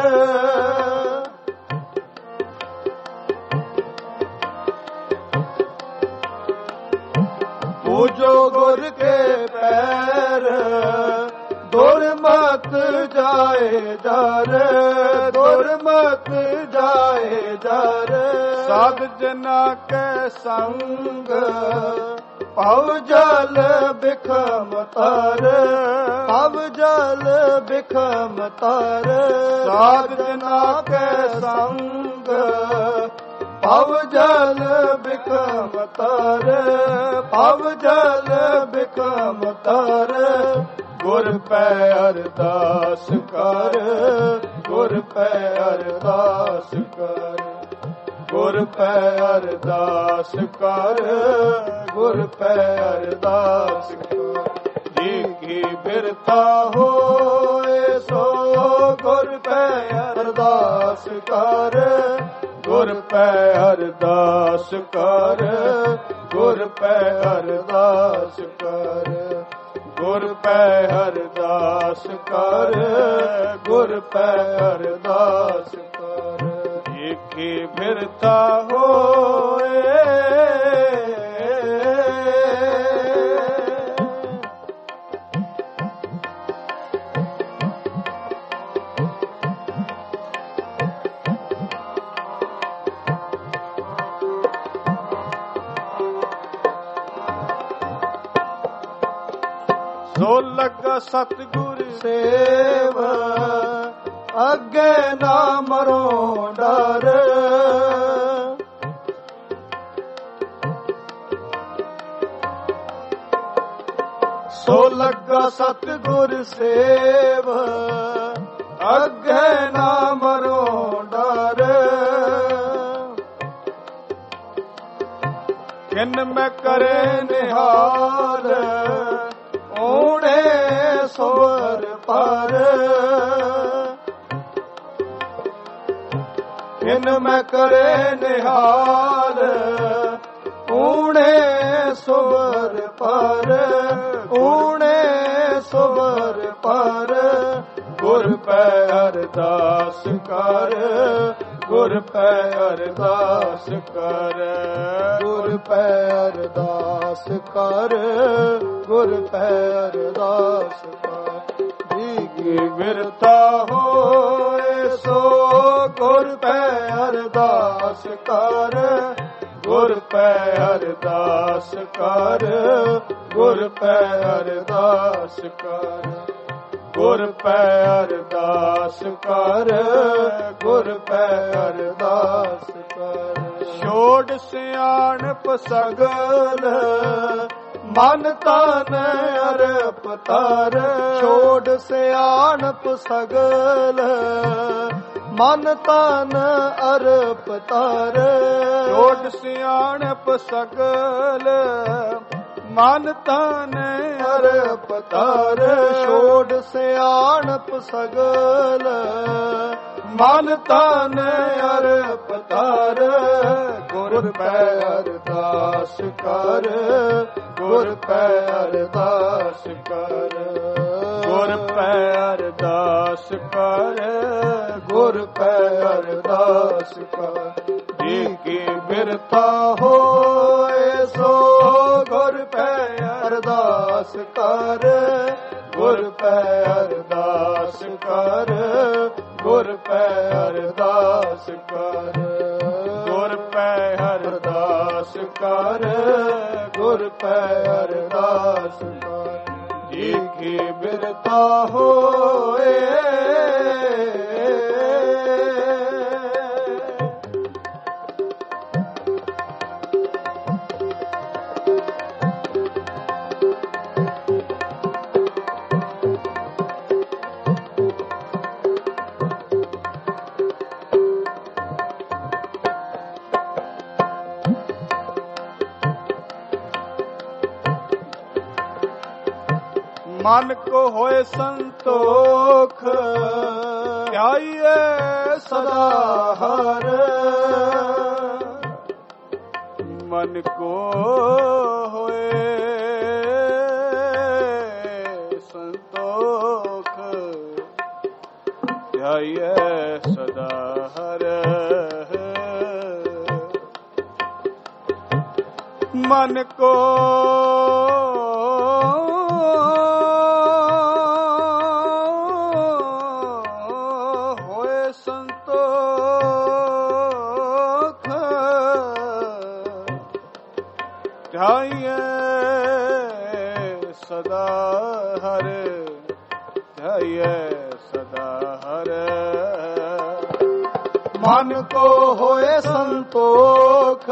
ਪੂਜੋ ਗੁਰ ਕੇ ਪੈਰ ਦੁਰਮਤ ਜਾਏ ਜਰ ਦੁਰਮਤ ਜਾਏ ਜਰ ਸਾਧ ਜਨਾ ਕੈ ਸੰਗ ਭਵ ਜਲ ਬਿਖਮ ਤਰ ਭਵ ਜਲ ਬਿਖਮ ਤਰ ਸਾਧ ਜਨਾ ਕੈ ਸੰਗ ਭਵ ਜਲ ਬਿਖਮ ਤਰ ਭਵ ਜਲ ਬਿਖਮ ਤਰ ਗੁਰ ਪੈ ਅਰਦਾਸ ਕਰ ਗੁਰ ਪੈ ਅਰਦਾਸ ਕਰ ਗੁਰ ਪੈ ਅਰਦਾਸ ਕਰ ਗੁਰ ਪੈ ਅਰਦਾਸ ਕਰ ਜੀ ਕੀ ਬਿਰਤਾ ਹੋਏ ਸੋ ਗੁਰ ਪੈ ਅਰਦਾਸ ਕਰ ਗੁਰ ਪੈ ਅਰਦਾਸ ਕਰ ਗੁਰ ਪੈ ਅਰਦਾਸ ਕਰ ਗੁਰ ਪੈ ਅਰਦਾਸ ਕਰ ਗੁਰ ਪੈ ਅਰਦਾਸ ਕਰ ਏਕੀ ਬਿਰਤਾ ਹੋਏ ਸੋ ਲੱਗਾ ਸਤਿਗੁਰ ਸੇਵ ਅੱਗੇ ਨਾ ਮਰੋ ਡਰ ਸੋ ਲੱਗਾ ਸਤਿਗੁਰ ਸੇਵ ਅੱਗੇ ਨਾ ਮਰੋ ਡਰ ਕਿਨ ਮੈਂ ਕਰੇ ਨਿਹਾਲ ਓੜੇ ਸੋਰ ਪਰ ਕਿਨ ਮੈਂ ਕਰੇ ਨਿਹਾਲ ਓੜੇ ਸੋਰ ਪਰ ਓੜੇ ਸੋਰ ਪਰ ਗੁਰ ਪੈ ਅਰਦਾਸ ਕਰ ਗੁਰ ਪੈ ਅਰਦਾਸ ਕਰ ਗੁਰ ਪੈ ਅਰਦਾਸ ਕਰ ਗੁਰ ਪੈ ਅਰਦਾਸ ਕਰ ਜੀ ਕੀ ਬਿਰਤਾ ਹੋਏ ਸੋ ਗੁਰ ਪੈ ਅਰਦਾਸ ਕਰ ਗੁਰ ਪੈ ਅਰਦਾਸ ਕਰ ਗੁਰ ਪੈ ਅਰਦਾਸ ਕਰ ਗੁਰ ਪੈ ਅਰਦਾਸ ਕਰ ਗੁਰ ਪੈ ਅਰਦਾਸ ਕਰ ਛੋੜ ਸਿਆਣਪ ਸਗਲ ਮਨ ਤਨ ਅਰਪ ਤਰ ਛੋੜ ਸਿਆਣਪ ਸਗਲ ਮਨ ਤਨ ਅਰਪ ਤਰ ਛੋੜ ਸਿਆਣਪ ਸਗਲ ਮਨ ਤਨ ਅਰਪ ਤਰ ਛੋੜ ਸਿਆਣਪ ਸਗਲ ਮਨ ਤਨ ਅਰਪ ਤਰ ਗੁਰ ਪੈ ਅਰਦਾਸ ਕਰ ਗੁਰ ਪੈ ਅਰਦਾਸ ਕਰ ਗੁਰ ਪੈ ਅਰਦਾਸ ਕਰ ਗੁਰ ਪੈ ਅਰਦਾਸ ਕਰ ਜੀ ਕੀ ਬਿਰਤਾ ਹੋਏ ਸੋ ਗੁਰ ਪੈ ਅਰਦਾਸ ਕਰ ਗੁਰ ਪੈ ਅਰਦਾਸ ਕਰ ਗੁਰ ਪੈ ਅਰਦਾਸ ਕਰ ਗੁਰ ਪੈ ਅਰਦਾਸ ਕਰ ਗੁਰ ਪੈ ਅਰਦਾਸ ਕਰ ਜੀ ਕੀ ਬਿਰਤਾ ਹੋਏ ਮਨ ਕੋ ਹੋਏ ਸੰਤੋਖ ਧਿਆਈਏ ਸਦਾ ਹਰ ਮਨ ਕੋ ਹੋਏ ਮਨ ਕੋ ਹੋਏ ਸੰਤੋਖ ਧਿਆਈਏ ਸਦਾ ਹਰ ਧਿਆਈਏ ਸਦਾ ਹਰ ਮਨ ਕੋ ਹੋਏ ਸੰਤੋਖ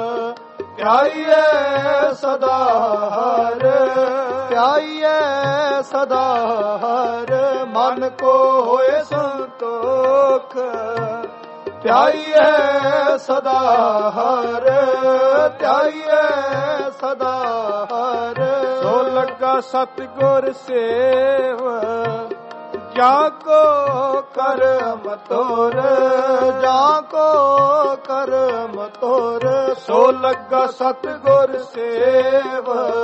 ਧਿਆਈਏ ਸਦਾ ਹਰ ਧਿਆਈਏ ਸਦਾ ਹਰ ਮਨ ਕੋ ਹੋਏ ਸੰਤੋਖ ਧਿਆਈਏ ਸਦਾ ਹਰ ਧਿਆਈਏ ਸਦਾ ਹਰ ਸੋ ਲੱਗਾ ਸਤਿਗੁਰ ਸੇਵ ਜਾ ਕੋ ਕਰਮ ਤੋਰ ਜਾ ਕੋ ਕਰਮ ਤੋਰ ਸੋ ਲੱਗਾ ਸਤਿਗੁਰ ਸੇਵ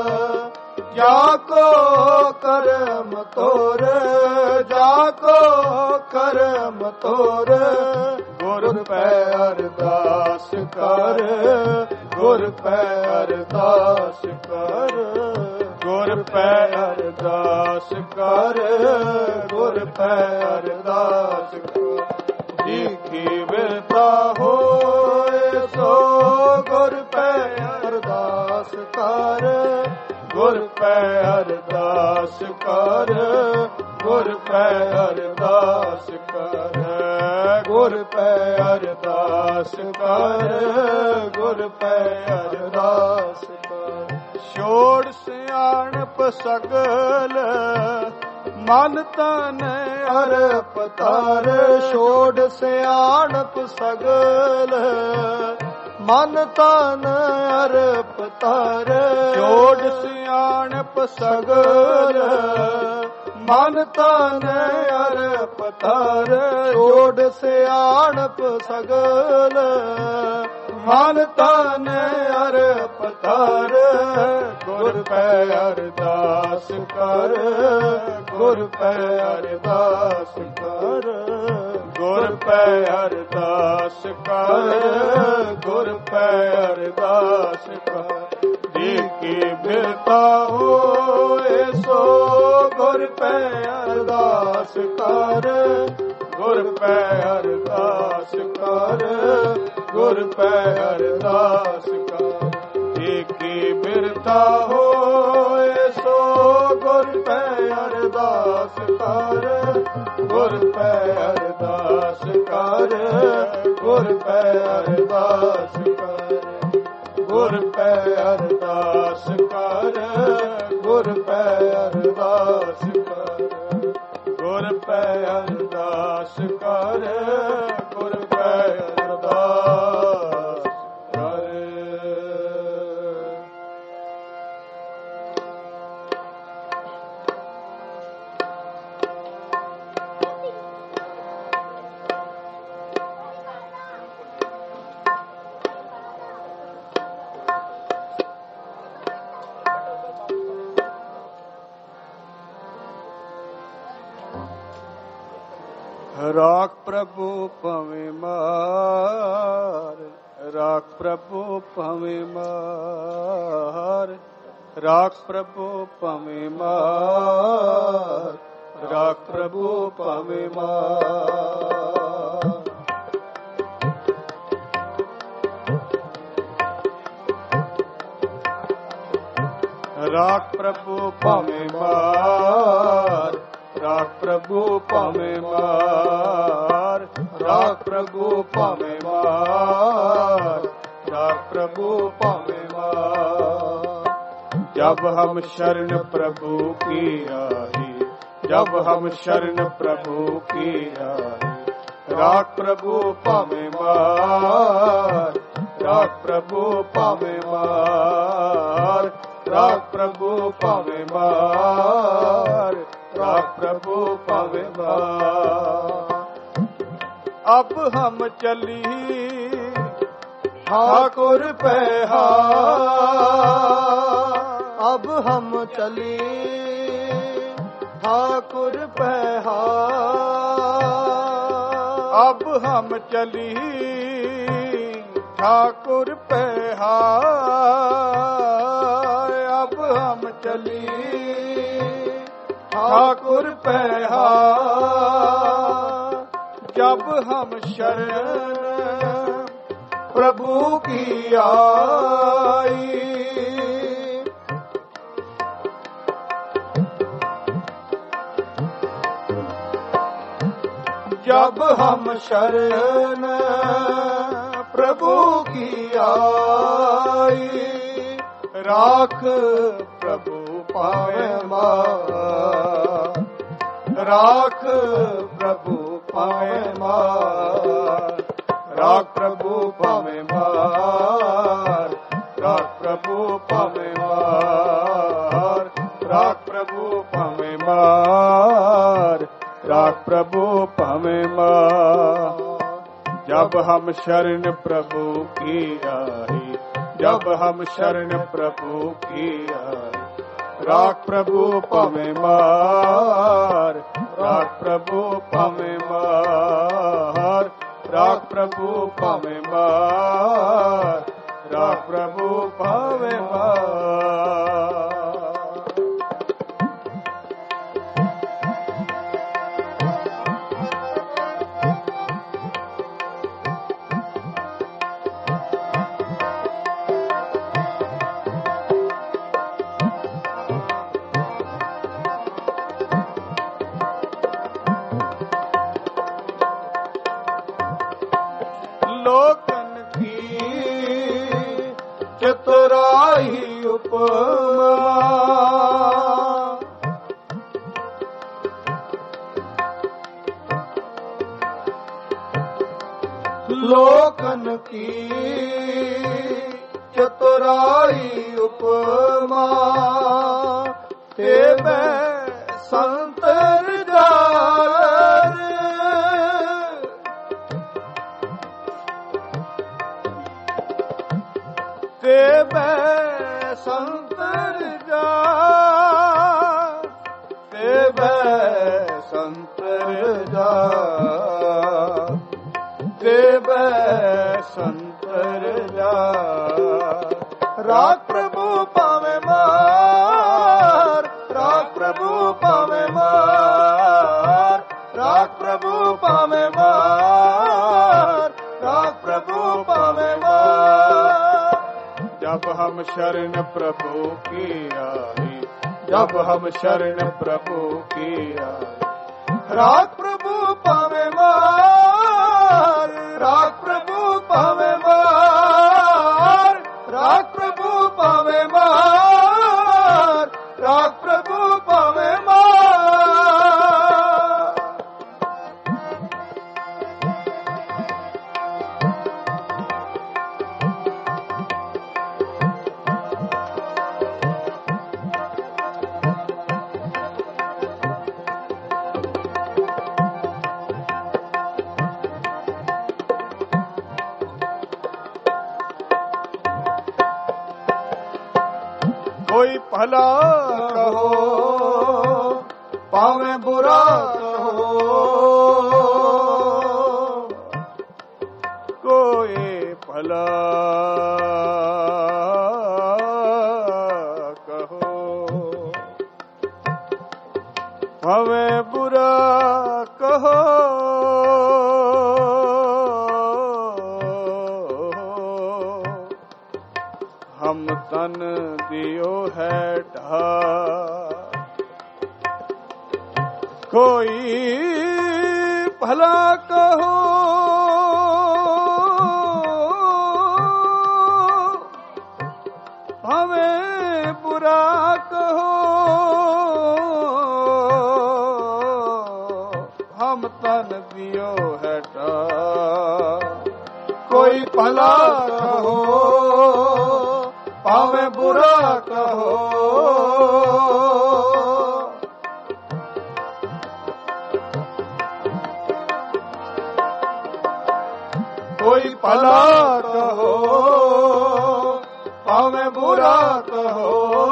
ਜਾ ਕੋ ਕਰਮ ਤੋਰ ਜਾ ਕੋ ਕਰਮ ਤੋਰ ਗੁਰ ਪੈ ਅਰਦਾਸ ਕਰ ਗੁਰ ਪੈ ਅਰਦਾਸ ਕਰ ਗੁਰ ਪੈ ਅਰਦਾਸ ਕਰ ਗੁਰ ਪੈ ਅਰਦਾਸ ਕਰ ਜਿਖੀ ਬਿਰਤਾ ਹੋਏ ਸੋ ਗੁਰ ਪੈ ਅਰਦਾਸ ਕਰ ਗੁਰ ਪੈ ਅਰਦਾਸ ਕਰ ਗੁਰ ਪੈ ਅਰਦਾਸ ਕਰ ਗੁਰ ਪੈ ਅਰਦਾਸ ਕਰ ਗੁਰ ਪੈ ਅਰਦਾਸ ਕਰ ਛੋੜ ਸਿਆਣਪ ਸਗਲ ਮਨ ਤਨ ਅਰਪ ਤਾਰ ਛੋੜ ਸਿਆਣਪ ਸਗਲ ਮਨ ਤਨ ਅਰਪ ਤਾਰ ਛੋੜ ਸਿਆਣਪ ਸਗਲ ਮਨ ਤਨ ਅਰਪ ਤਾਰ ਛੋੜ ਸਿਆਣਪ ਸਗਲ ਮਨ ਤਨ ਅਰਪ ਤਾਰ ਗੁਰ ਪੈ ਅਰਦਾਸ ਕਰ ਗੁਰ ਪੈ ਅਰਦਾਸ ਕਰ ਗੁਰ ਪੈ ਅਰਦਾਸ ਕਰ ਗੁਰ ਪੈ ਅਰਦਾਸ ਕਰ ਜਿਕੀ ਬਿਰਤਾ ਹੋਏ ਸੋ ਗੁਰ ਪੈ ਅਰਦਾਸ ਕਰ ਗੁਰ ਪੈ ਅਰਦਾਸ ਕਰ ਗੁਰ ਪੈ ਅਰਦਾਸ ਕਰ ਜਿਕੀ ਬਿਰਤਾ ਹੋਏ ਸੋ ਗੁਰ ਪੈ ਅਰਦਾਸ ਕਰ ਗੁਰ ਪੈ ਅਰਦਾਸ ਕਰ ਗੁਰ ਪੈ ਅਰਦਾਸ ਕਰ ਗੁਰ ਪੈ ਅਰਦਾਸ ਕਰ ਗੁਰ ਪੈ ਅਰਦਾਸ ਕਰ ਗੁਰ ਪੈ ਅਰਦਾਸ ਕਰ ਗੁਰ ਪੈ ਅਰਦਾਸ ਕਰ ਰਾਖ ਪ੍ਰਭੂ ਭਵੇਂ ਮਾਰ ਰਾਖ ਪ੍ਰਭੂ ਭਵੇਂ ਮਾਰ ਰਾਖ ਪ੍ਰਭੂ ਭਵੇਂ ਮਾਰ ਰਾਖ ਪ੍ਰਭੂ ਭਵੇਂ ਮਾਰ ਰਾਖ ਪ੍ਰਭੂ ਭਵੇਂ ਮਾਰ ਰਾਖ ਪ੍ਰਭੂ ਭਾਵੇਂ ਮਾਰ ਰਾਖ ਪ੍ਰਭੂ ਭਾਵੇਂ ਮਾਰ ਰਾਖ ਪ੍ਰਭੂ ਭਾਵੇਂ ਮਾਰ ਜਬ ਹਮ ਸ਼ਰਨ ਪ੍ਰਭੂ ਕੀ ਆਹੀ ਜਬ ਹਮ ਸ਼ਰਨ ਪ੍ਰਭੂ ਕੀ ਆਹੀ ਰਾਖ ਪ੍ਰਭੂ ਭਾਵੇਂ ਮਾਰ ਰਾਖ ਪ੍ਰਭੂ ਭਾਵੇਂ ਮਾਰ ਰਾਖ ਪ੍ਰਭੂ ਭਾਵੇਂ ਮਾਰ ਰਾਖ ਪ੍ਰਭੂ ਭਾਵੇਂ ਮਾਰ ਅਬ ਹਮ ਚਲੀ ठाकुर पहाड़ अब हम चले ठाकुर पहाड़ अब हम चली ठाकुर पे हाय, अब हम चली ठाकुर पे हाय। जब हम शरण प्रभु की आई, जब हम शरण प्रभु की आई, राख प्रभु पावे मार, राख प्रभु पावे मार, राख प्रभु पावे मार, राख प्रभु पावे मार, राख प्रभु पावे मार, राख प्रभु पावे मार। जब हम शरण प्रभु की आई, जब हम शरण प्रभु की आई, राख प्रभु पावे मार, राख प्रभु पावे मार, राख प्रभु पावे मार, राख प्रभु पावे मार। लोकन की चतुराई उपमा, लोकन की चतुराई उपमा, ते मैं संतर जार, ते मैं संतर जा, ते मैं संतर जा, ते मैं संतर जा। राख प्रभु पावे मार, राख प्रभु पावे मार, राख प्रभु पावे मार, राख प्रभु पावे मार। जब हम शरण प्रभु की आई, जब हम शरण प्रभु की आई, राख प्रभु पावे मार, राख प्रभु पावे मार, राख प्रभु पावे मार, राख प्रभु पावे मार। कोई भला कहो पावे बुरा कहो, कोई भला कहो पावे बुरा कहो, हम तन दियो है ढा, कोई भला कहो हमें बुरा कहो, हम तन दियो है ढा। कोई भला कहो भावे बुरा कहो, कोई भला कहो भावे बुरा कहो,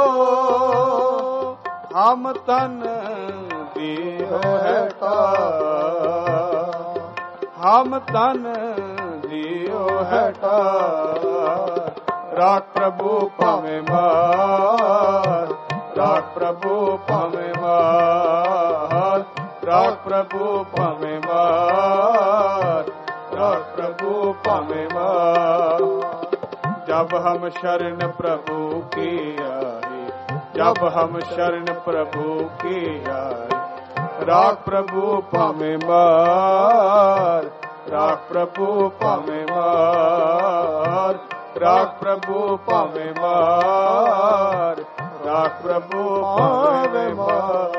हम तन दियो है ता, ਨਾਮ ਤਨ ਜੀਉ ਹੈ ਠਾਰ। ਰਾਖ ਪ੍ਰਭੂ ਭਾਵੇਂ ਮਾਰ, ਰਾਖ ਪ੍ਰਭੂ ਭਾਵੇਂ ਮਾਰ, ਰਾਖ ਪ੍ਰਭੂ ਭਾਵੇਂ ਮਾਰ, ਰਾਖ ਪ੍ਰਭੂ ਭਾਵੇਂ ਮਾਰ। जब हम शरण प्रभु की आए, जब हम शरण प्रभु की आए, राख प्रभु भावें मार, राख प्रभु भावें मार, राख प्रभु भावें मार, राख प्रभु भावें मार।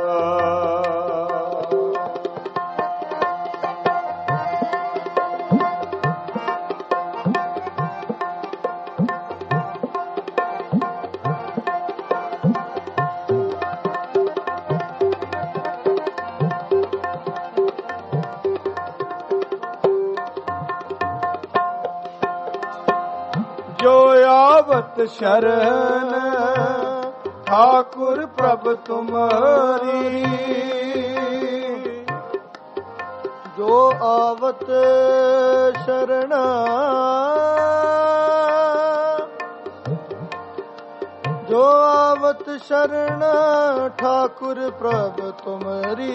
जो आवत शरण ठाकुर प्रभ तुम्हारी, जो आवत शरण जो आवत शरण ठाकुर प्रभ तुम्हारी,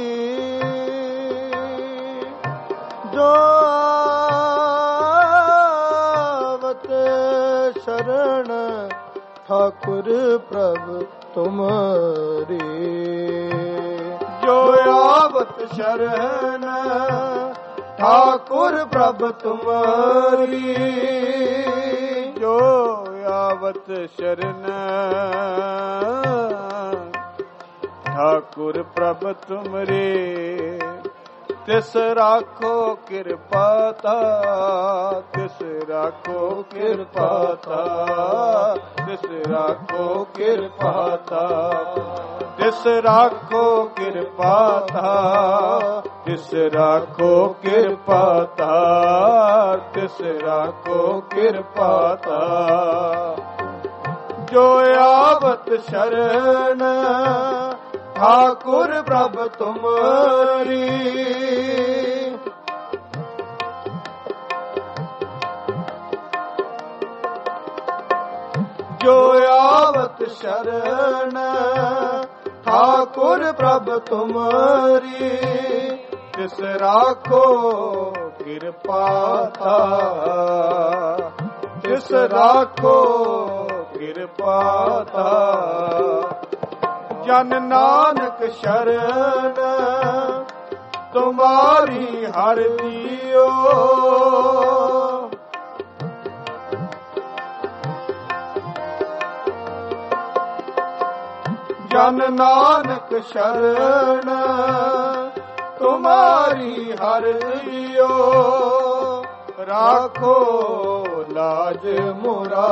जो शरण ठाकुर प्रभ तुम्हारी। जो आवत शरण ठाकुर प्रभ तुम्हारी, जो आवत शरण ठाकुर प्रभ तुम्हारी, तिस राखो कृपाता, तिस राखो कृपाता, तिस राखो कृपाता, तिस राखो कृपाता, तिस राखो कृपाता, तिस राखो कृपाता। जो आवत शरण ठाकुर प्रभ तुम्हारी, जो आवत शरण ठाकुर प्रभ तुम्हारी, तिस राखो कृपाता, तिस राखो कृपाता। जन नानक शरण तुम्हारी हर दियो, जन नानक शरण तुम्हारी हर दियो, राखो लाज मोरा,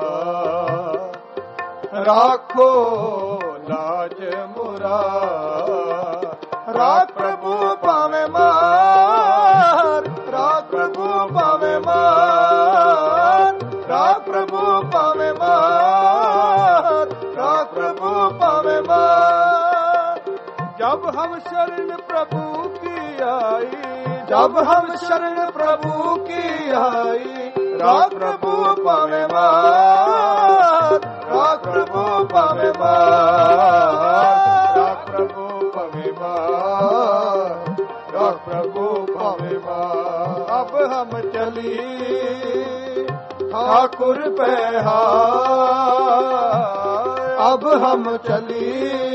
राखो लाज मोरा। राख प्रभु पावे मार, राख प्रभु पावे मार, राख प्रभु पावे मार, राख प्रभु पावे मार। जब हम शरण प्रभु की आई, जब हम शरण प्रभु की आई, राख प्रभु पावे मार, राख प्रभु पावे मार, राख प्रभु पावे मार, राख प्रभु पावे मार। अब हम चली ठाकुर पे हार, अब हम चली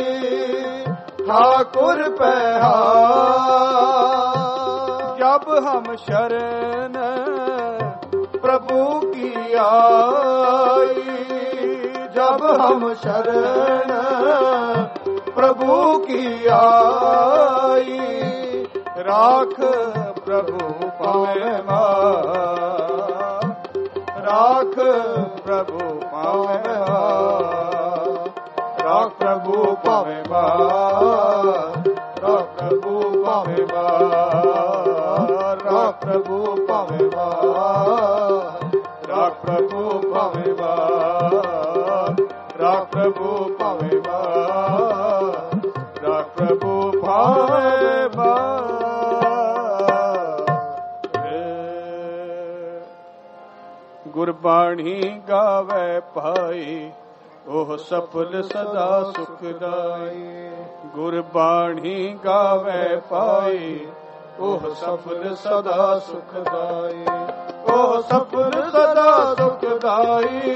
ठाकुर पे हार। जब हम शरण प्रभु की आई, जब हम शरण प्रभु की आई, राख प्रभु पावे मार, राख प्रभु पावे मार, राख प्रभु पावे मार, राख प्रभु पावे मार, राख प्रभु पावे मार, राख प्रभु पावे मार, राख प्रभु पावे मार, राख प्रभु पावे मार। ਗੁਰਬਾਣੀ ਗਾਵੇ ਭਾਈ ਉਹ ਸਫਲ ਸਦਾ ਸੁਖਦਾਈ। ਗੁਰਬਾਣੀ ਗਾਵੇ ਭਾਈ ਉਹ ਸਫਲ ਸਦਾ ਸੁਖਦਾਈ। ਉਹ ਸਫਲ ਸਦਾ ਸੁਖਦਾਈ।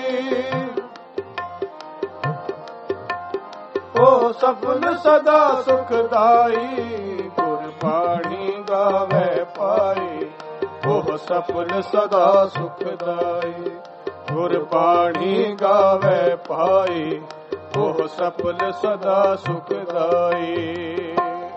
ਉਹ ਸਫਲ ਸਦਾ ਸੁਖਦਾਈ। ਗੁਰਬਾਣੀ ਗਾਵੇ ਭਾਈ ਉਹ ਸਫਲ ਸਦਾ ਸੁਖਦਾਈ। ਗੁਰਬਾਣੀ ਗਾਵੇ ਭਾਈ ਉਹ ਸਫਲ ਸਦਾ ਸੁਖਦਾਈ।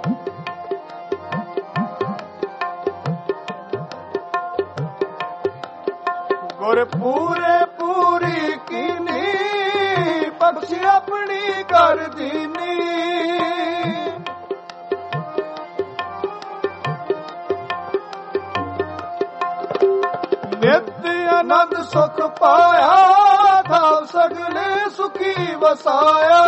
ਗੁਰ ਪੂਰੇ ਪੂਰੀ ਕੀਨੀ ਬਖਸ਼ ਆਪਣੀ ਕਰ ਦੀਨੀ। ਨਿਤ ਆਨੰਦ ਸੁਖ ਪਾਇਆ ਥਾਵ ਸਗਲੇ ਸੁਖੀ ਵਸਾਇਆ।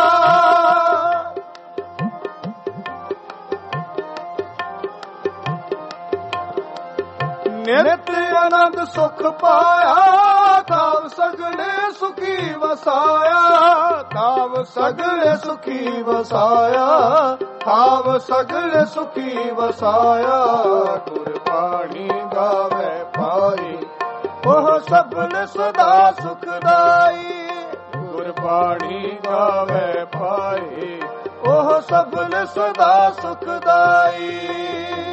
ਨਿਤ ਆਨੰਦ ਸੁਖ ਪਾਇਆ ਥਾਵ ਸਗਲੇ ਸੁਖੀ ਵਸਾਇਆ। ਥਾਵ ਸਗਲੇ ਸੁਖੀ ਵਸਾਇਆ। ਥਾਵ ਸਗਲੇ ਸੁਖੀ ਵਸਾਇਆ। ਗੁਰਬਾਣੀ ਗਾਵੇ ਭਾਈ ਉਹ ਸਫਲ ਸਦਾ ਸੁਖਦਾਈ। ਗੁਰਬਾਣੀ ਗਾਵੇ ਭਾਈ ਉਹ ਸਫਲ ਸਦਾ ਸੁਖਦਾਈ।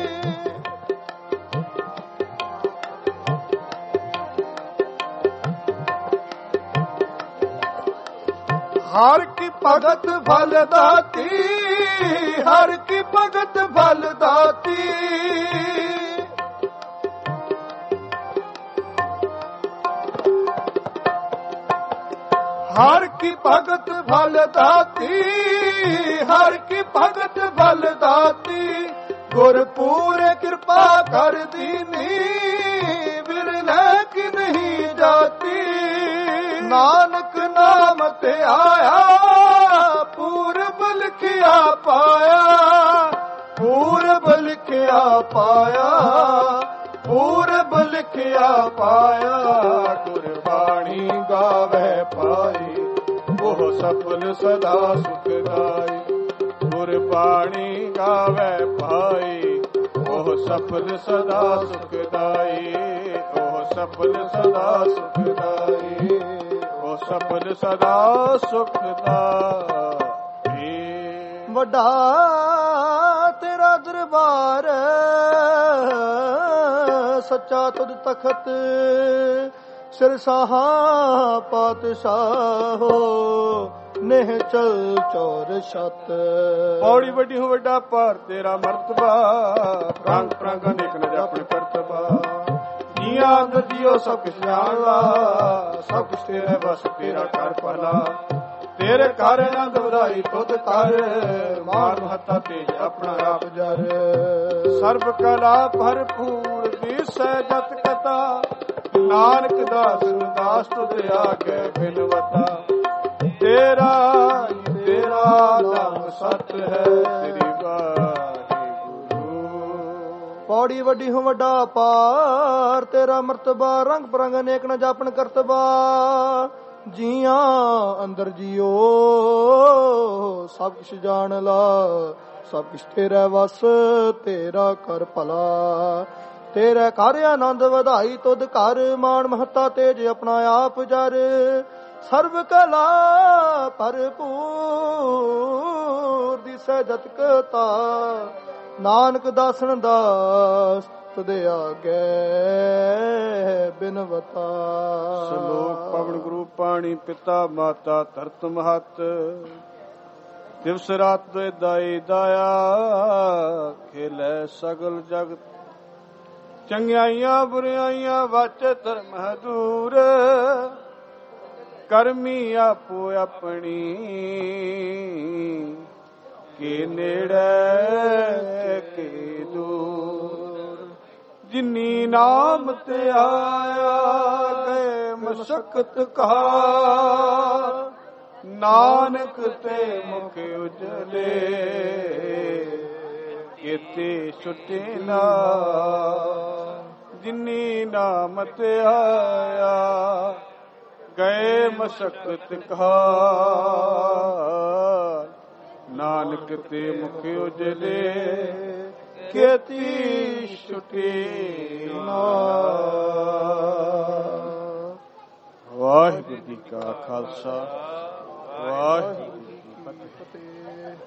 ਹਰ ਕੀ ਭਗਤ ਫਲ ਦਾਤੀ। ਹਰ ਕੀ ਭਗਤ ਫਲ ਦਾਤੀ। ਹਰ ਕੀ ਭਗਤ ਫਲ ਦਾਤੀ। ਹਰ ਕੀ ਭਗਤ ਫਲ ਦਾਤੀ। ਗੁਰ ਪੂਰੇ ਕਿਰਪਾ ਕਰ ਦੀਨੀ ਵਿਰਲੇ ਕੀ ਨਹੀਂ ਜਾਤੀ। ਨਾਨਕ ਨਾਮ ਤੇ ਆਇਆ ਪੂਰਬ ਲਿਖਿਆ ਪਾਇਆ। ਪੂਰਬ ਲਿਖਿਆ ਪਾਇਆ। ਪੂਰਬ ਲਿਖਿਆ ਪਾਇਆ। ਗੁਰਬਾਣੀ ਗਾਵੇ ਭਾਈ ਉਹ ਸਫਲ ਸਦਾ ਸੁਖਦਾਈ। ਗੁਰਬਾਣੀ ਗਾਵੇ ਭਾਈ ਉਹ ਸਫਲ ਸਦਾ ਸੁਖਦਾਈ। ਉਹ ਸਫਲ ਸਦਾ ਸੁਖਦਾਈ। ਉਹ ਸਫਲ ਸਦਾ ਸੁਖਦਾਈ। ਵੱਡਾ ਤੇਰਾ ਦਰਬਾਰ ਸੱਚਾ ਤੁਧ ਤਖਤ ਸਿਰਸਾਹਾ ਪਾਤਸ਼ਾਹੋ ਨਹਿ ਚਲ ਚੌਰ ਛਤ। ਪੌੜੀ ਵੱਡੀ ਹੋ ਵੱਡਾ ਭਾਰ ਤੇਰਾ ਮਰਤਬਾ ਪ੍ਰੰਗ ਪ੍ਰੰਗ ਅਨੇਕ ਨ ਜਾਪਣੇ ਕਰਤਬਾ। ਜੀਆਂ ਅੰਦਰ ਜੀਓ ਸਭ ਕੁਛ ਜਾਣਦਾ ਸਭ ਕੁਛ ਤੇਰੇ ਬਸ ਤੇਰਾ ਕਰ ਭਲਾ। ਤੇਰੇ ਘਰ ਆਨੰਦ ਵਧਾਈ ਤੁਧ ਕਰ ਮਾਨ ਮਹੱਤਾ ਤੇਜ ਆਪਣਾ ਆਪ ਜਰ। ਸਰਬ ਕਲਾ ਭਰਪੂਰ ਦੀਸੈ ਜਤ ਕਥਾ ਨਾਨਕ ਦਾਸ ਦਾਸ ਤੁਧ ਆਗੇ ਬਿਨਵਤਾ। ਤੇਰਾ ਤੇਰਾ ਨਾਮ ਸਤ ਹੈ ਤੇਰੀ ਵਾਹਿਗੁਰੂ। ਪੌੜੀ ਵੱਡੀ ਹੋ ਵੱਡਾ ਪਾਰ ਤੇਰਾ ਮਰਤਬਾ ਰੰਗ ਬਰੰਗ ਅਨੇਕ ਨ ਜਾਪਣ ਕਰਤਬਾ। ਜੀਆਂ ਅੰਦਰ ਜੀਓ ਸਭ ਕੁਛ ਜਾਣ ਲਾ ਸਭ ਕੁਛ ਤੇਰਾ ਵਸ ਤੇਰਾ ਕਰ ਭਲਾ। ਤੇਰੇ ਘਰ ਆਨੰਦ ਵਧਾਈ ਤੁਧ ਘਰ ਮਾਣ ਮਹੱਤਾ ਤੇਜ ਆਪਣਾ ਆਪ ਜਰ। ਸਰਬ ਕਲਾ ਭਰਪੂਰ ਦਿਸੈ ਜਤ ਕਤਾ ਨਾਨਕ ਦਾਸਨ ਦਾਸ ਤੁਦੇ ਆਗੇ ਬਿਨਵਤਾ। ਸ਼ਲੋਕ ਪਵਨ ਗੁਰੂ ਪਾਣੀ ਪਿਤਾ ਮਾਤਾ ਧਰਤ ਮਹਤ। ਦਿਵਸ ਰਾਤ ਦਾਈ ਦਾਇਆ ਖੇਲੇ ਸਗਲ ਜਗਤ। ਚੰਗਿਆਈਆਂ ਬੁਰਾਈਆਂ ਵਾਚ ਧਰਮ ਦੂਰ। ਕਰਮੀ ਆਪੋ ਆਪਣੀ ਕੇ ਨੇੜੇ ਕੇ ਦੂਰ। ਜਿਨੀ ਨਾਮ ਤੇ ਆਇਆ ਗਏ ਮਸ਼ਕਤ ਕਹਾ। ਨਾਨਕ ਤੇ ਮੁਖ ਉਜਲੇ ਕੀਤੇ ਛੁਟੇ ਨਾ। ਜਿਨੀ ਨਾਮ ਤੇ ਆਇਆ ਗਏ ਮਸਕਤ ਕਾ ਨਾਨਕ ਤੇ ਮੁਖ ਉਜਲੇ ਕੀਤੀ ਛੁਟੀ ਨਾ। ਵਾਹਿਗੁਰੂ ਜੀ ਕਾ ਖਾਲਸਾ ਵਾਹਿਗੁਰੂ